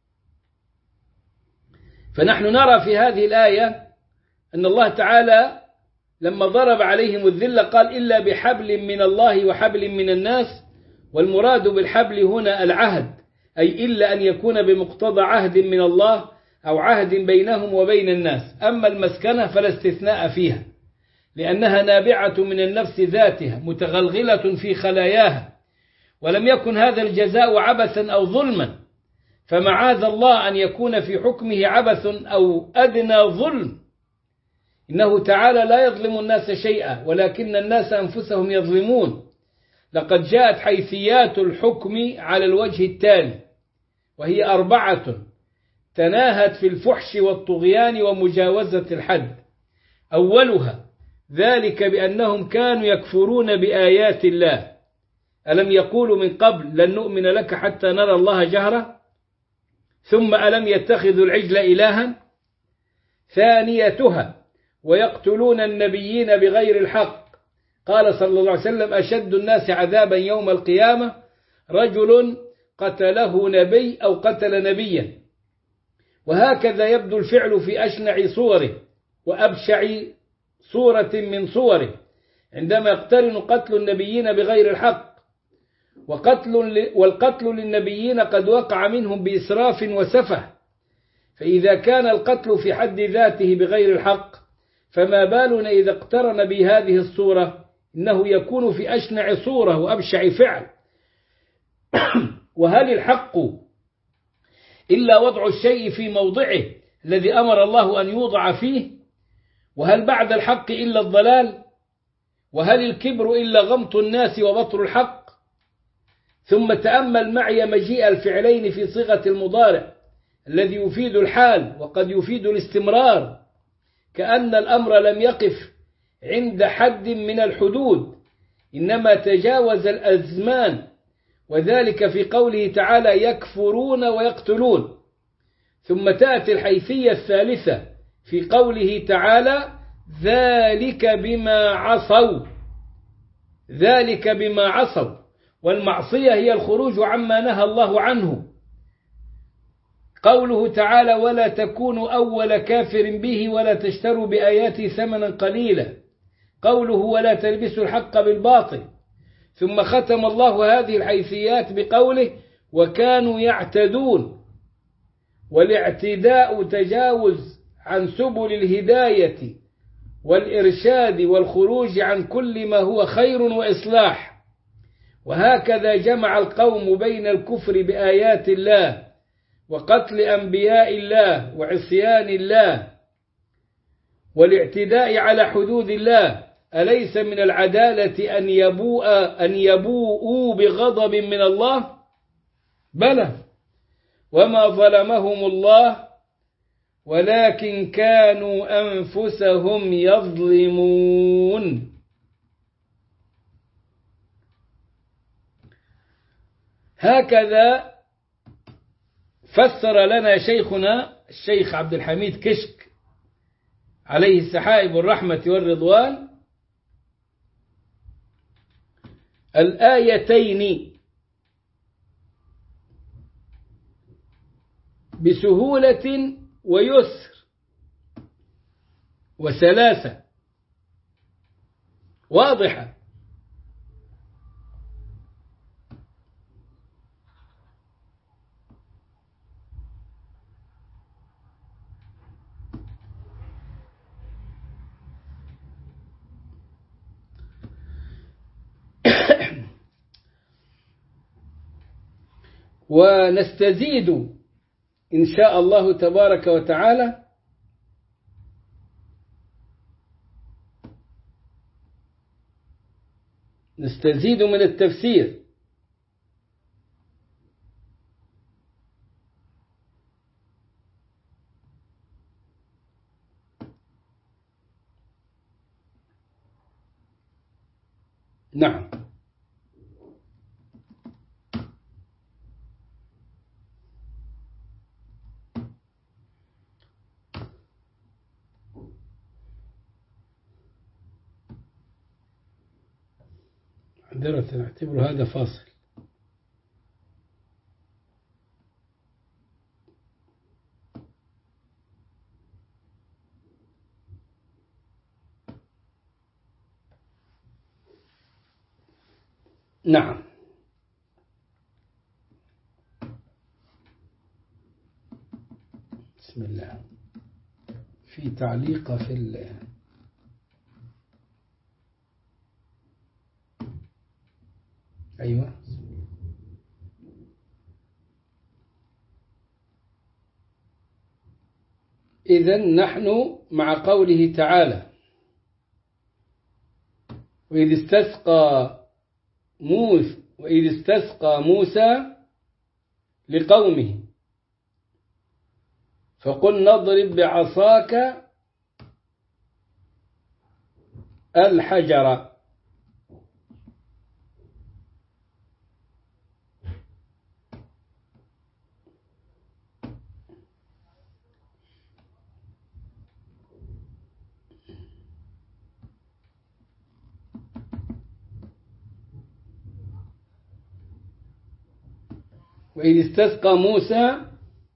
فنحن نرى في هذه الآية أن الله تعالى لما ضرب عليهم الذلة قال: إلا بحبل من الله وحبل من الناس، والمراد بالحبل هنا العهد، أي إلا أن يكون بمقتضى عهد من الله أو عهد بينهم وبين الناس. أما المسكنة فلا استثناء فيها، لأنها نابعة من النفس ذاتها متغلغلة في خلاياها، ولم يكن هذا الجزاء عبثا أو ظلما، فمعاذ الله أن يكون في حكمه عبث أو أدنى ظلم. إنه تعالى لا يظلم الناس شيئا، ولكن الناس أنفسهم يظلمون. لقد جاءت حيثيات الحكم على الوجه التالي، وهي أربعة تناهت في الفحش والطغيان ومجاوزة الحد. أولها ذلك بأنهم كانوا يكفرون بآيات الله. ألم يقولوا من قبل: لن نؤمن لك حتى نرى الله جهرة؟ ثم ألم يتخذوا العجل إلها؟ ثانيتها ويقتلون النبيين بغير الحق. قال صلى الله عليه وسلم: أشد الناس عذابا يوم القيامة رجل قتله نبي أو قتل نبيا. وهكذا يبدو الفعل في أشنع صوره وأبشع صورة من صوره، عندما يقترن قتل النبيين بغير الحق. وقتل والقتل للنبيين قد وقع منهم بإسراف وسفه، فإذا كان القتل في حد ذاته بغير الحق، فما بالنا إذا اقترن بهذه الصورة؟ إنه يكون في أشنع صورة وأبشع فعل. وهل الحق إلا وضع الشيء في موضعه الذي أمر الله أن يوضع فيه؟ وهل بعد الحق إلا الضلال؟ وهل الكبر إلا غمط الناس وبطر الحق؟ ثم تأمل معي مجيء الفعلين في صيغة المضارع الذي يفيد الحال وقد يفيد الاستمرار، كأن الأمر لم يقف عند حد من الحدود، إنما تجاوز الأزمان، وذلك في قوله تعالى: يكفرون ويقتلون. ثم تأتي الحيثية الثالثة في قوله تعالى: ذلك بما عصوا. ذلك بما عصوا، والمعصية هي الخروج عما نهى الله عنه. قوله تعالى: ولا تكونوا أول كافر به ولا تشتروا بآياتي ثمنا قليلا. قوله: ولا تلبسوا الحق بالباطل. ثم ختم الله هذه الحيثيات بقوله: وكانوا يعتدون. والاعتداء تجاوز عن سبل الهداية والإرشاد والخروج عن كل ما هو خير وإصلاح. وهكذا جمع القوم بين الكفر بآيات الله وقتل أنبياء الله وعصيان الله والاعتداء على حدود الله. أليس من العدالة أن يبوء أن يبوءوا بغضب من الله؟ بلى، وما ظلمهم الله ولكن كانوا أنفسهم يظلمون. هكذا فسر لنا شيخنا الشيخ عبد الحميد كشك عليه السحائب الرحمة والرضوان الآيتين بسهولة ويسر وسلاسة واضحة. ونستزيد إن شاء الله تبارك وتعالى نستزيد من التفسير. نعم. معذرة نعتبر هذا فاصل. نعم. بسم الله. في تعليق في ال أيوة. إذن نحن مع قوله تعالى وإذ استسقى موسى وإذ استسقى موسى لقومه فقل نضرب بعصاك الحجر. وإذ استسقى موسى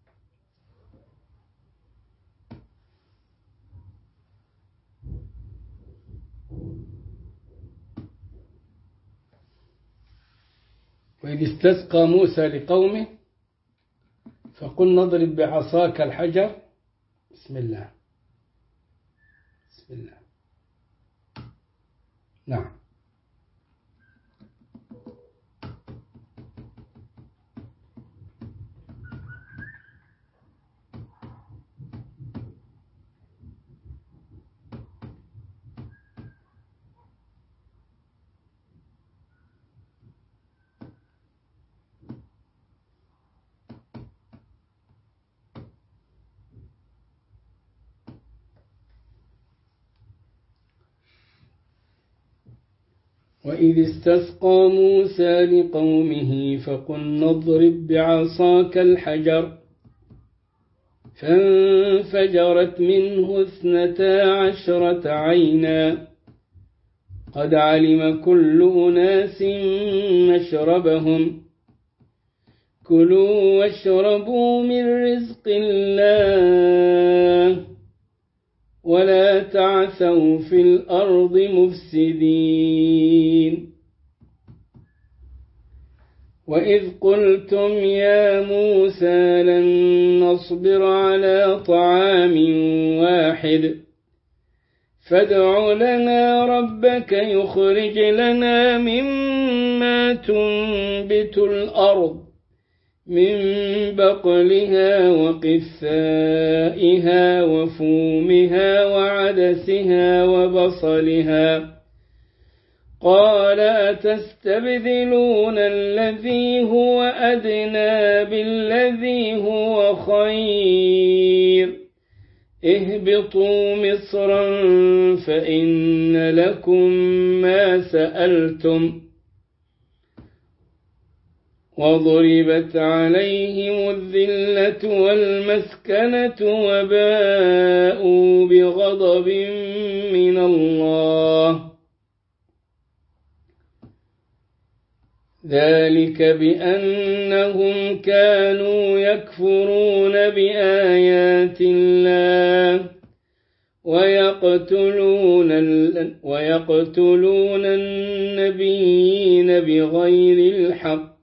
وإذ استسقى موسى لقومه فقل نضرب بعصاك الحجر. بسم الله. بسم الله. نعم. وإذ استسقى موسى لقومه فقل نضرب بعصاك الحجر فانفجرت منه اثنتا عشرة عينا قد علم كل أناس مشربهم كلوا واشربوا من رزق الله ولا تعثوا في الأرض مفسدين. وإذ قلتم يا موسى لن نصبر على طعام واحد فادع لنا ربك يخرج لنا مما تنبت الأرض من بقلها وقثائها وفومها وعدسها وبصلها قال أتستبدلون الذي هو أدنى بالذي هو خير اهبطوا مصرا فإن لكم ما سألتم وضربت عليهم الذلة والمسكنة وباءوا بغضب من الله ذلك بأنهم كانوا يكفرون بآيات الله ويقتلون ويقتلون النبيين بغير الحق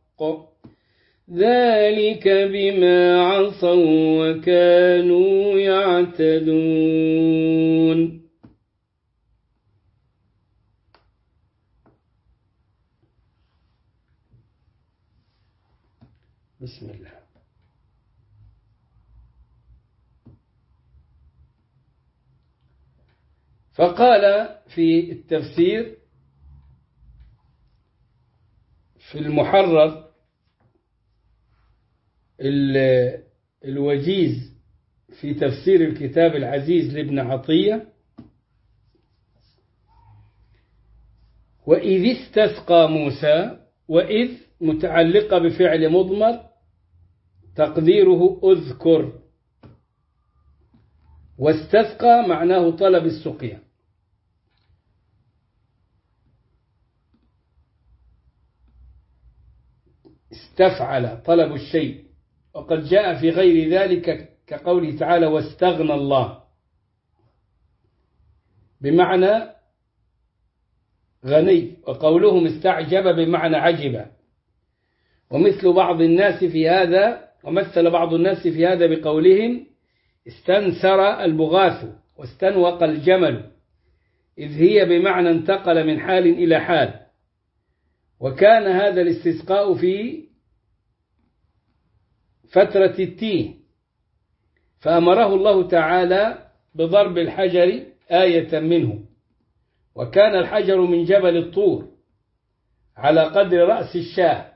ذلك بما عصوا وكانوا يعتدون. بسم الله. فقال في التفسير في المحرر الوجيز في تفسير الكتاب العزيز لابن عطية وإذ استسقى موسى وإذ متعلقة بفعل مضمر تقديره أذكر واستسقى معناه طلب السقيا استفعل طلب الشيء، وقد جاء في غير ذلك كقوله تعالى واستغنى الله، بمعنى غني، وقولهم استعجب بمعنى عجب. ومثل بعض الناس في هذا ومثل بعض الناس في هذا بقولهم استنسر البغاث واستنوق الجمل، إذ هي بمعنى انتقل من حال إلى حال. وكان هذا الاستسقاء في فترة التيه، فأمره الله تعالى بضرب الحجر آية منه، وكان الحجر من جبل الطور على قدر رأس الشاه،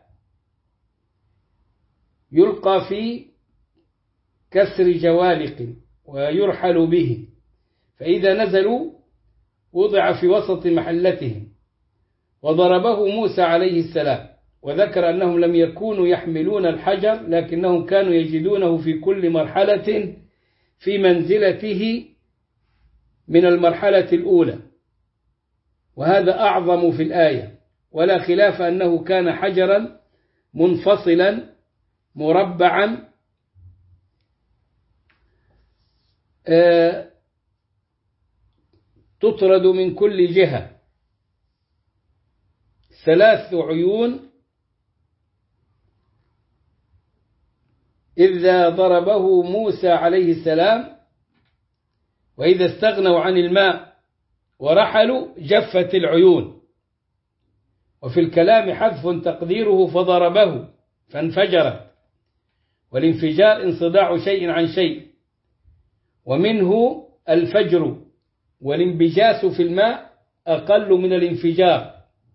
يلقى في كسر جوالق ويرحل به، فإذا نزلوا وضع في وسط محلتهم. وضربه موسى عليه السلام، وذكر أنهم لم يكونوا يحملون الحجر، لكنهم كانوا يجدونه في كل مرحلة في منزلته من المرحلة الأولى، وهذا أعظم في الآية. ولا خلاف أنه كان حجرا منفصلا مربعا تطرد من كل جهة، ثلاث عيون، إذا ضربه موسى عليه السلام وإذا استغنوا عن الماء ورحلوا جفت العيون. وفي الكلام حذف تقديره فضربه فانفجرت، والانفجار انصداع شيء عن شيء، ومنه الفجر، والانبجاس في الماء أقل من الانفجار.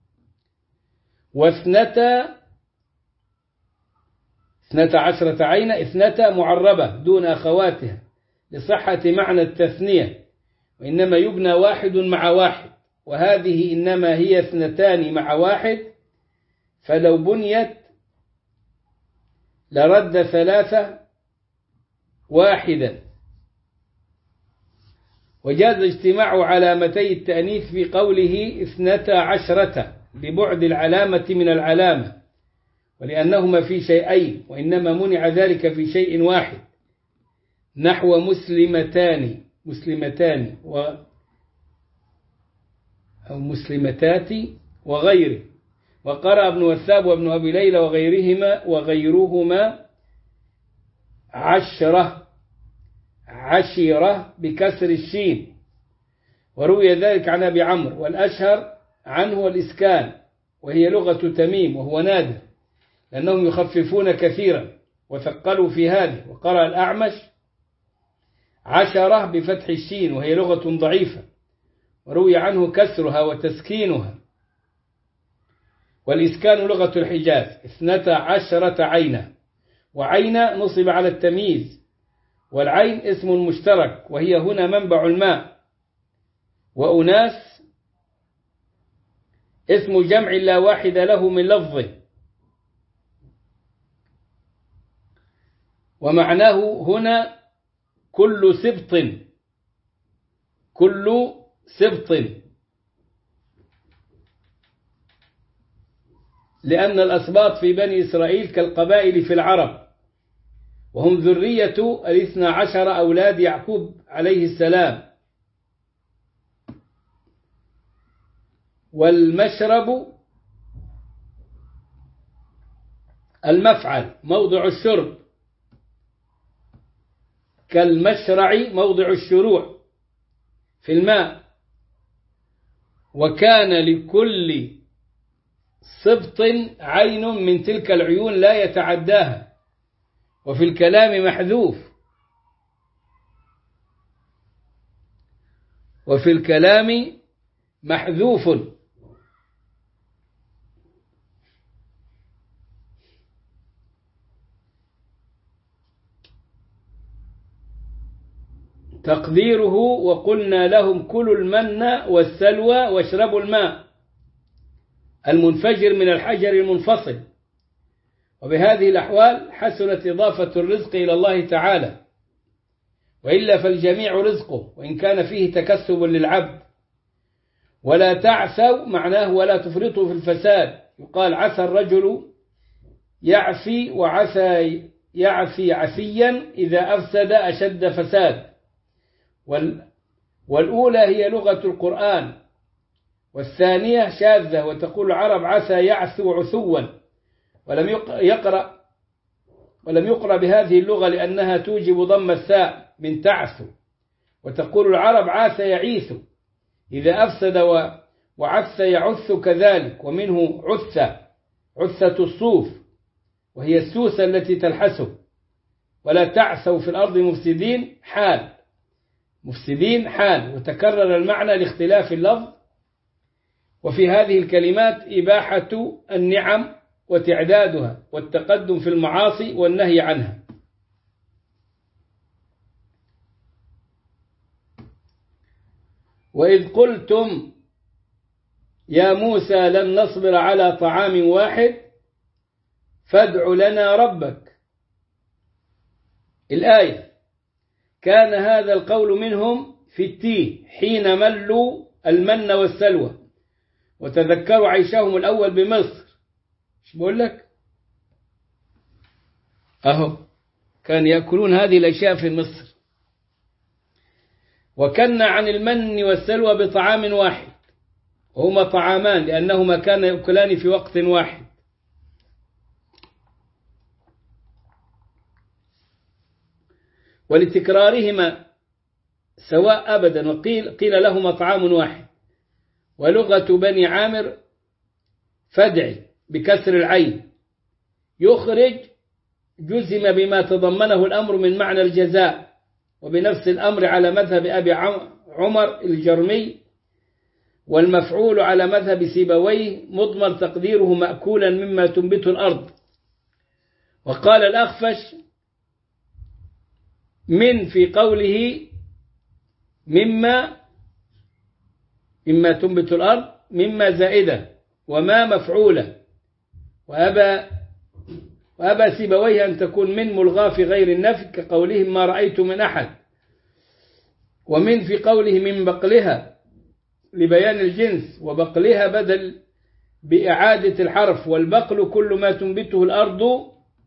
واثنتا اثنتا عشرة عين، اثنتا معربة دون أخواتها لصحة معنى التثنية، وإنما يبنى واحد مع واحد، وهذه إنما هي اثنتان مع واحد، فلو بنيت لرد ثلاثة واحدا. وجاز اجتماع علامتي التأنيث في قوله اثنتا عشرة لبعد العلامة من العلامة، ولأنهما في شيئين، وإنما منع ذلك في شيء واحد، نحو مسلمتان مسلمتان و أو مسلمتات وغيره. وقرأ ابن وثاب وابن أبي ليلى وغيرهما وغيرهما عشرة عشيرة بكسر الشين، وروي ذلك عن أبي عمرو، والأشهر عنه الإسكان، وهي لغة تميم، وهو نادر لأنهم يخففون كثيرا وثقلوا في هذه. وقرأ الأعمش عشرة بفتح الشين، وهي لغة ضعيفة، وروي عنه كسرها وتسكينها. والإسكان لغة الحجاز، اثنتا عشرة عينا، وعين نصب على التمييز، والعين اسم مشترك، وهي هنا منبع الماء. وأناس اسم جمع لا واحد له من لفظه، ومعناه هنا كل سبط كل سبط، لأن الأسباط في بني إسرائيل كالقبائل في العرب، وهم ذرية الاثنى عشر أولاد يعقوب عليه السلام. والمشرب المفعل موضع الشرب، كالمشرع موضع الشروع في الماء. وكان لكل سبط عين من تلك العيون لا يتعداها. وفي الكلام محذوف وفي الكلام محذوف تقديره وقلنا لهم كلوا المن والسلوى واشربوا الماء المنفجر من الحجر المنفصل. وبهذه الأحوال حسنت إضافة الرزق إلى الله تعالى، وإلا فالجميع رزقه، وإن كان فيه تكسب للعبد. ولا تعثوا معناه ولا تفرطوا في الفساد. يقال عثى الرجل يعفي وعفى يعفي عفيا إذا أفسد أشد فساد. والأولى هي لغة القرآن، والثانية شاذة وتقول العرب عثى يعثو عثوا، ولم يقرأ ولم يقرأ بهذه اللغة لأنها توجب ضم الثاء من تعثو، وتقول العرب عاث يعيث إذا أفسد وعث يعث كذلك، ومنه عثة عثة الصوف وهي السوسة التي تلحسه. ولا تعثوا في الأرض مفسدين حال مفسدين حال، وتكرر المعنى لاختلاف اللفظ. وفي هذه الكلمات إباحة النعم وتعدادها والتقدم في المعاصي والنهي عنها. وإذ قلتم يا موسى لن نصبر على طعام واحد فادع لنا ربك. الآية: كان هذا القول منهم في التيه حين ملوا المن والسلوى وتذكروا عيشهم الأول بمصر. مش بقول لك أهو كان يأكلون هذه الأشياء في مصر. وكنا عن المن والسلوى بطعام واحد، وهما طعامان لأنهما كانا يأكلان في وقت واحد. ولتكرارهما سواء أبدا، وقيل قيل لهما طعام واحد. ولغة بني عامر فدع بكسر العين يخرج جزم بما تضمنه الأمر من معنى الجزاء، وبنفس الأمر على مذهب أبي عمر الجرمي، والمفعول على مذهب سيبويه مضمر تقديره مأكولا مما تنبت الأرض. وقال الأخفش من في قوله مما مما تنبت الأرض مما زائدة وما مفعولة، وأبى وأبى سيبويه أن تكون من ملغاة في غير النفي كقولهم ما رأيت من أحد. ومن في قوله من بقلها لبيان الجنس، وبقلها بدل بإعادة الحرف. والبقل كل ما تنبته الأرض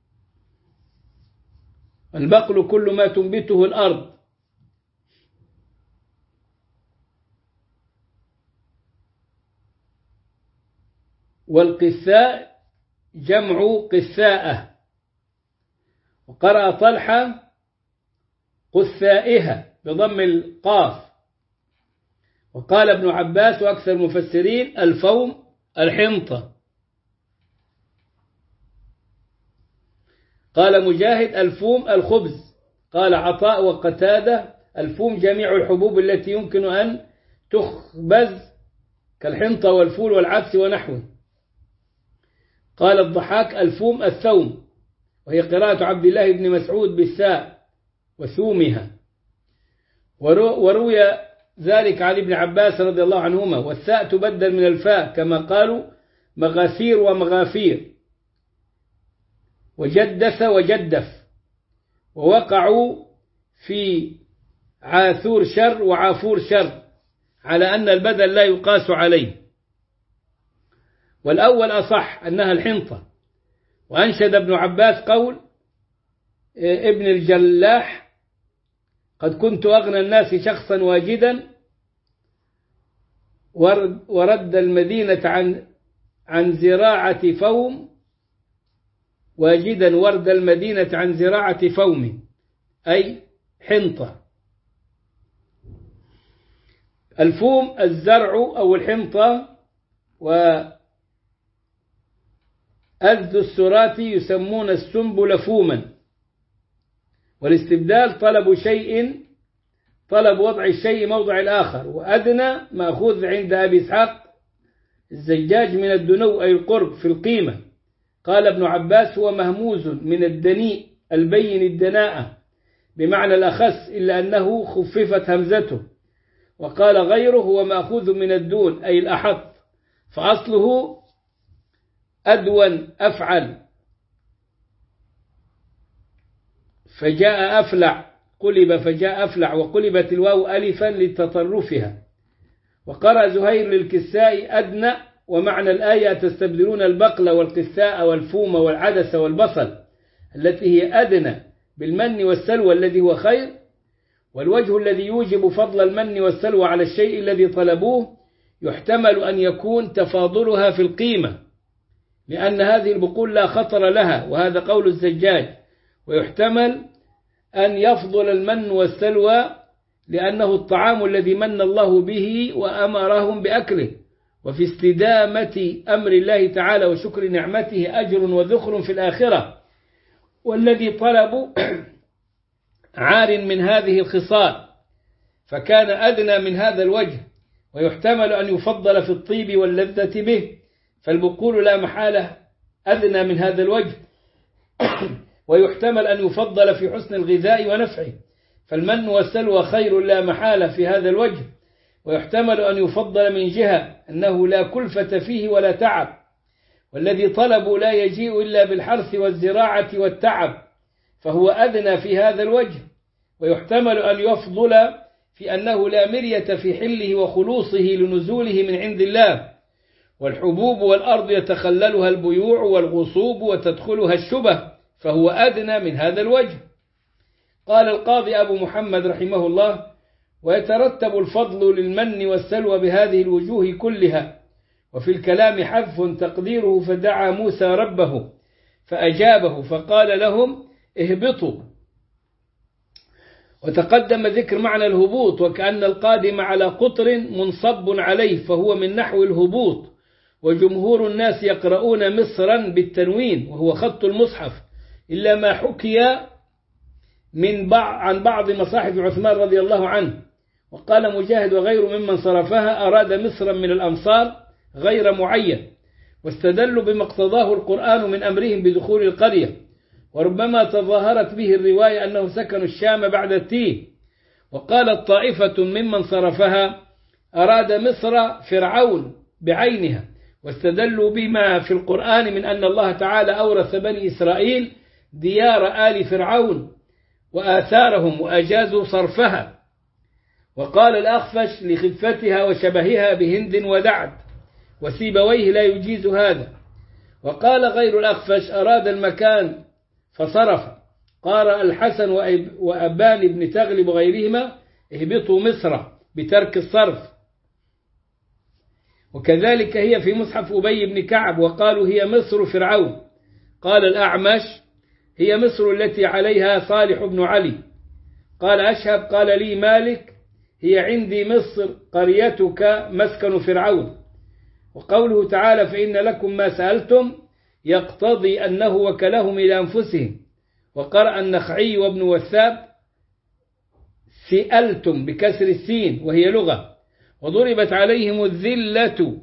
البقل كل ما تنبته الأرض. والقثاء جمع قثاءة. وقرأ طلحة قثائها بضم القاف. وقال ابن عباس وأكثر المفسرين الفوم الحنطة. قال مجاهد الفوم الخبز. قال عطاء وقتادة الفوم جميع الحبوب التي يمكن أن تخبز كالحنطة والفول والعدس ونحوه. قال الضحاك الفوم الثوم، وهي قراءة عبد الله بن مسعود بالثاء وثومها. وروي ذلك عن ابن عباس رضي الله عنهما. والثاء تبدل من الفاء كما قالوا مغاثير ومغافير، وجدث وجدف. ووقعوا في عاثور شر وعافور شر على أن البدل لا يقاس عليه. والأول أصح أنها الحنطة. وأنشد ابن عباس قول ابن الجلاح قد كنت أغنى الناس شخصا واجدا ورد المدينة عن عن زراعة فوم واجدا ورد المدينة عن زراعة فوم، أي حنطة. الفوم الزرع أو الحنطة. وأذ السرات يسمون السنبل فوما. والاستبدال طلب شيء طلب وضع الشيء موضع الآخر. وأدنى مأخوذ عند أبي إسحاق الزجاج من الدنو أي القرب في القيمة. قال ابن عباس هو مهموز من الدنيء البين الدناءة بمعنى الأخس، إلا أنه خففت همزته. وقال غيره هو مأخوذ من الدون أي الأحط، فأصله أدون أفعل، فجاء أفلع قلب فجاء أفلع، وقلبت الواو ألفا لتطرفها. وقرأ زهير للكساء أدنى ومعنى الآية تستبدلون البقل والقثاء والفوم والعدس والبصل التي هي أدنى بالمن والسلوى الذي هو خير. والوجه الذي يوجب فضل المن والسلوى على الشيء الذي طلبوه يحتمل أن يكون تفاضلها في القيمة، لأن هذه البقول لا خطر لها، وهذا قول الزجاج. ويحتمل أن يفضل المن والسلوى لأنه الطعام الذي من الله به وأمرهم بأكله، وفي استدامة أمر الله تعالى وشكر نعمته أجر وذخر في الآخرة. والذي طلبوا عار من هذه الخصال، فكان أدنى من هذا الوجه، ويحتمل أن يفضل في الطيب واللذة به، فالبقول لا محالة أدنى من هذا الوجه. ويحتمل أن يفضل في حسن الغذاء ونفعه، فالمن والسلوى خير لا محالة في هذا الوجه. ويحتمل أن يفضل من جهة أنه لا كلفة فيه ولا تعب، والذي طلبوا لا يجيء إلا بالحرث والزراعة والتعب، فهو أدنى في هذا الوجه. ويحتمل أن يفضل في أنه لا مرية في حله وخلوصه لنزوله من عند الله، والحبوب والأرض يتخللها البيوع والغصوب وتدخلها الشبه، فهو أدنى من هذا الوجه. قال القاضي أبو محمد رحمه الله: ويترتب الفضل للمن والسلوى بهذه الوجوه كلها. وفي الكلام حذف تقديره: فدعا موسى ربه فأجابه فقال لهم اهبطوا. وتقدم ذكر معنى الهبوط، وكأن القادم على قطر منصب عليه، فهو من نحو الهبوط. وجمهور الناس يقرؤون مصرا بالتنوين وهو خط المصحف، إلا ما حكي من بعض عن بعض مصاحف عثمان رضي الله عنه. وقال مجاهد وغير ممن صرفها أراد مصرا من الأمصار غير معين، واستدلوا بما اقتضاه القرآن من أمرهم بدخول القرية. وربما تظاهرت به الرواية أنه سكنوا الشام بعد التيه. وقالت طائفة ممن صرفها أراد مصر فرعون بعينها، واستدلوا بما في القرآن من أن الله تعالى أورث بني إسرائيل ديار آل فرعون وآثارهم وأجازوا صرفها. وقال الأخفش لخفتها وشبهها بهند ودعد، وسيبويه لا يجيز هذا. وقال غير الأخفش أراد المكان فصرف. قال الحسن وأبان بن تغلب وغيرهما اهبطوا مصر بترك الصرف، وكذلك هي في مصحف أبي بن كعب، وقالوا هي مصر فرعون. قال الأعمش هي مصر التي عليها صالح بن علي. قال أشهب قال لي مالك هي عندي مصر قريتك مسكن فرعون. وقوله تعالى فإن لكم ما سألتم يقتضي أنه وكلهم إلى أنفسهم. وقرأ النخعي وابن وثاب سئلتم بكسر السين وهي لغة. وضربت عليهم الذلة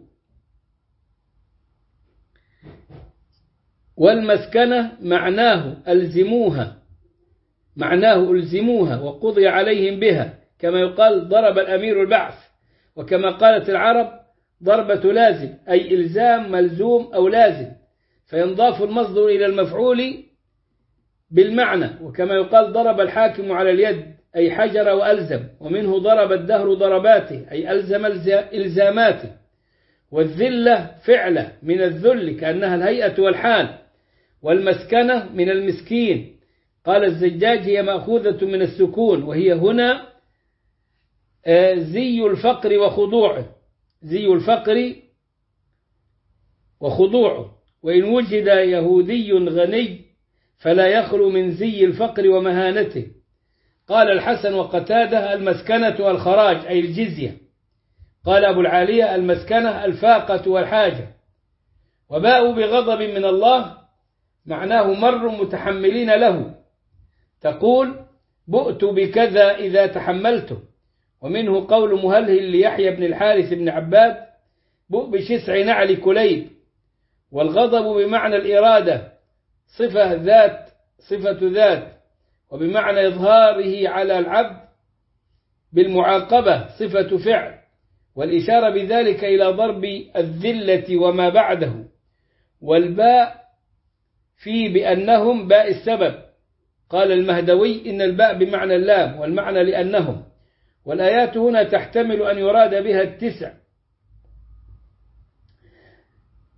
والمسكنة معناه ألزموها معناه ألزموها وقضي عليهم بها، كما يقال ضرب الأمير البعث. وكما قالت العرب ضربة لازم، أي إلزام ملزوم أو لازم، فينضاف المصدر إلى المفعول بالمعنى. وكما يقال ضرب الحاكم على اليد، أي حجر وألزم. ومنه ضرب الدهر ضرباته، أي ألزم إلزاماته. والذلة فعلة من الذل كأنها الهيئة والحال. والمسكنة من المسكين. قال الزجاج هي مأخوذة من السكون، وهي هنا زي الفقر وخضوعه زي الفقر وخضوعه. وإن وجد يهودي غني فلا يخلو من زي الفقر ومهانته. قال الحسن وقتاده المسكنة الخراج، أي الجزية. قال أبو العالية المسكنة الفاقة والحاجة. وباءوا بغضب من الله معناه مر متحملين له، تقول بؤت بكذا إذا تحملته. ومنه قول مهلهل ليحيى بن الحارث بن عباد بؤ بشسع نعل كليب. والغضب بمعنى الإرادة صفة ذات صفة ذات وبمعنى إظهاره على العبد بالمعاقبة صفة فعل، والإشارة بذلك إلى ضرب الذلة وما بعده. والباء في بأنهم باء السبب. قال المهدوي إن الباء بمعنى اللام، والمعنى لأنهم. والآيات هنا تحتمل أن يراد بها التسع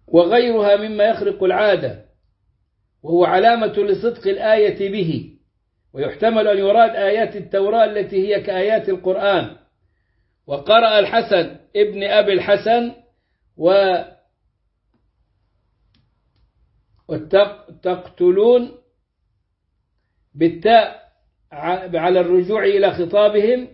وغيرها مما يخرق العادة، وهو علامة لصدق الآية به. ويحتمل أن يراد آيات التوراة التي هي كآيات القرآن. وقرأ الحسن ابن أبي الحسن و وتقتلون بالتاء على الرجوع إلى خطابهم،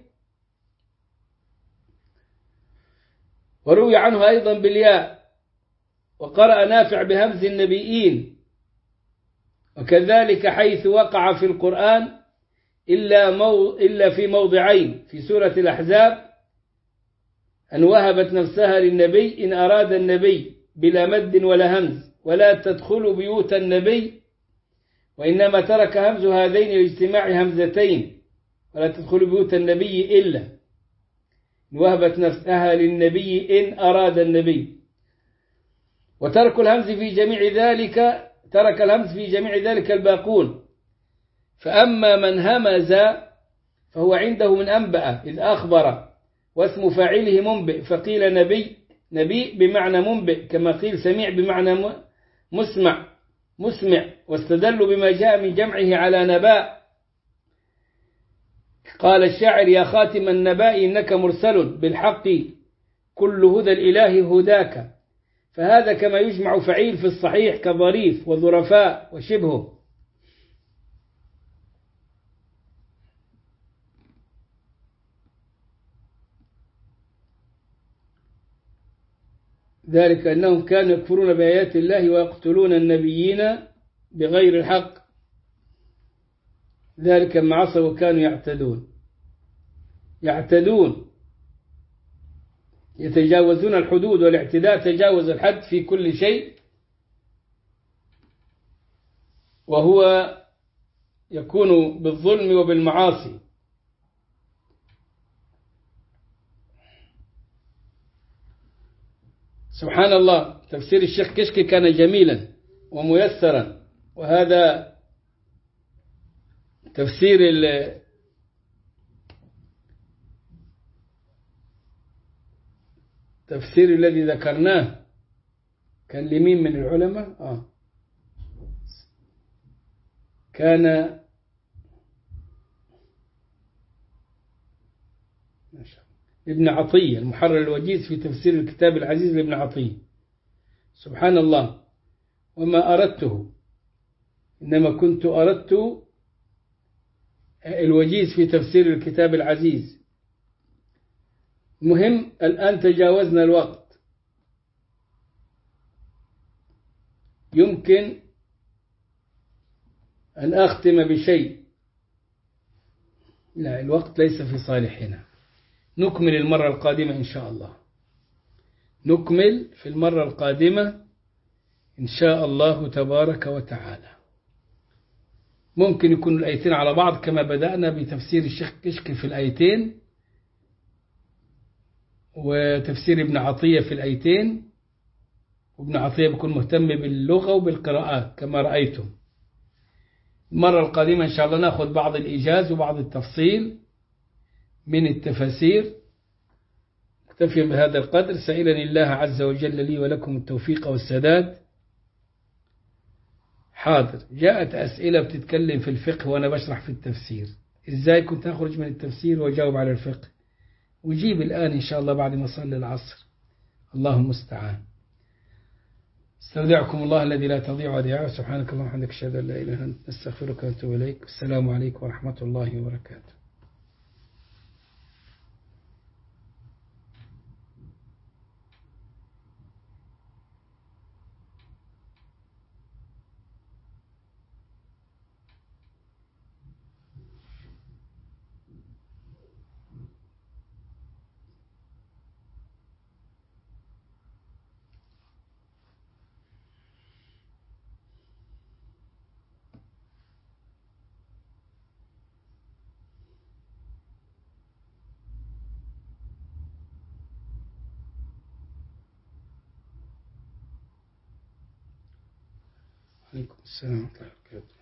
وروي عنه أيضا بالياء. وقرأ نافع بهمز النبيين. وكذلك حيث وقع في القرآن إلا, مو إلا في موضعين في سورة الأحزاب، أن وهبت نفسها للنبي إن أراد النبي بلا مد ولا همز، ولا تدخلوا بيوت النبي، وإنما ترك همز هذين لاجتماع همزتين، ولا تدخلوا بيوت النبي إلا إن وهبت نفسها للنبي إن أراد النبي. وترك الهمز في جميع ذلك ترك الهمز في جميع ذلك الباقون. فأما من همز فهو عنده من أنبأ إذ أخبر، واسم فاعله منبئ، فقيل نبي نبي بمعنى منبئ، كما قيل سميع بمعنى مسمع مسمع. واستدلوا بما جاء من جمعه على نباء. قال الشاعر: يا خاتم النباء إنك مرسل بالحق، كل هدى الإله هداك. فهذا كما يجمع فعيل في الصحيح كظريف وظرفاء وشبهه. ذلك أنهم كانوا يكفرون بآيات الله ويقتلون النبيين بغير الحق، ذلك ما عصوا وكانوا يعتدون يعتدون يتجاوزون الحدود، والاعتداء تجاوز الحد في كل شيء، وهو يكون بالظلم وبالمعاصي. سبحان الله، تفسير الشيخ كشكي كان جميلا وميسرا، وهذا تفسير التفسير الذي ذكرناه كان لمين من العلماء؟ آه كان ابن عطية، المحرر الوجيز في تفسير الكتاب العزيز لابن عطية. سبحان الله، وما أردته، إنما كنت أردت الوجيز في تفسير الكتاب العزيز. مهم، الآن تجاوزنا الوقت. يمكن أن أختم بشيء. لا، الوقت ليس في صالحنا. نكمل المرة القادمة إن شاء الله. نكمل في المرة القادمة إن شاء الله تبارك وتعالى. ممكن يكون الآيتين على بعض كما بدأنا بتفسير الشيخ كشكي في الآيتين، وتفسير ابن عطية في الآيتين، وابن عطية بيكون مهتم باللغة وبالقراءات كما رأيتم. المرة القادمة إن شاء الله نأخذ بعض الإيجاز وبعض التفصيل من التفاسير. اكتفي بهذا القدر، سائلا الله عز وجل لي ولكم التوفيق والسداد. حاضر، جاءت أسئلة بتتكلم في الفقه وأنا بشرح في التفسير، إزاي كنت أخرج من التفسير وأجاوب على الفقه؟ وجيب الآن إن شاء الله بعد ما صلي العصر. الله المستعان. استودعكم الله الذي لا تضيع وديعه. سبحانك اللهم وبحمدك، أشهد أن لا إله إلا أنت، نستغفرك ونتوب إليك. السلام عليكم ورحمة الله وبركاته. عليكم السلام ورحمة الله وبركاته.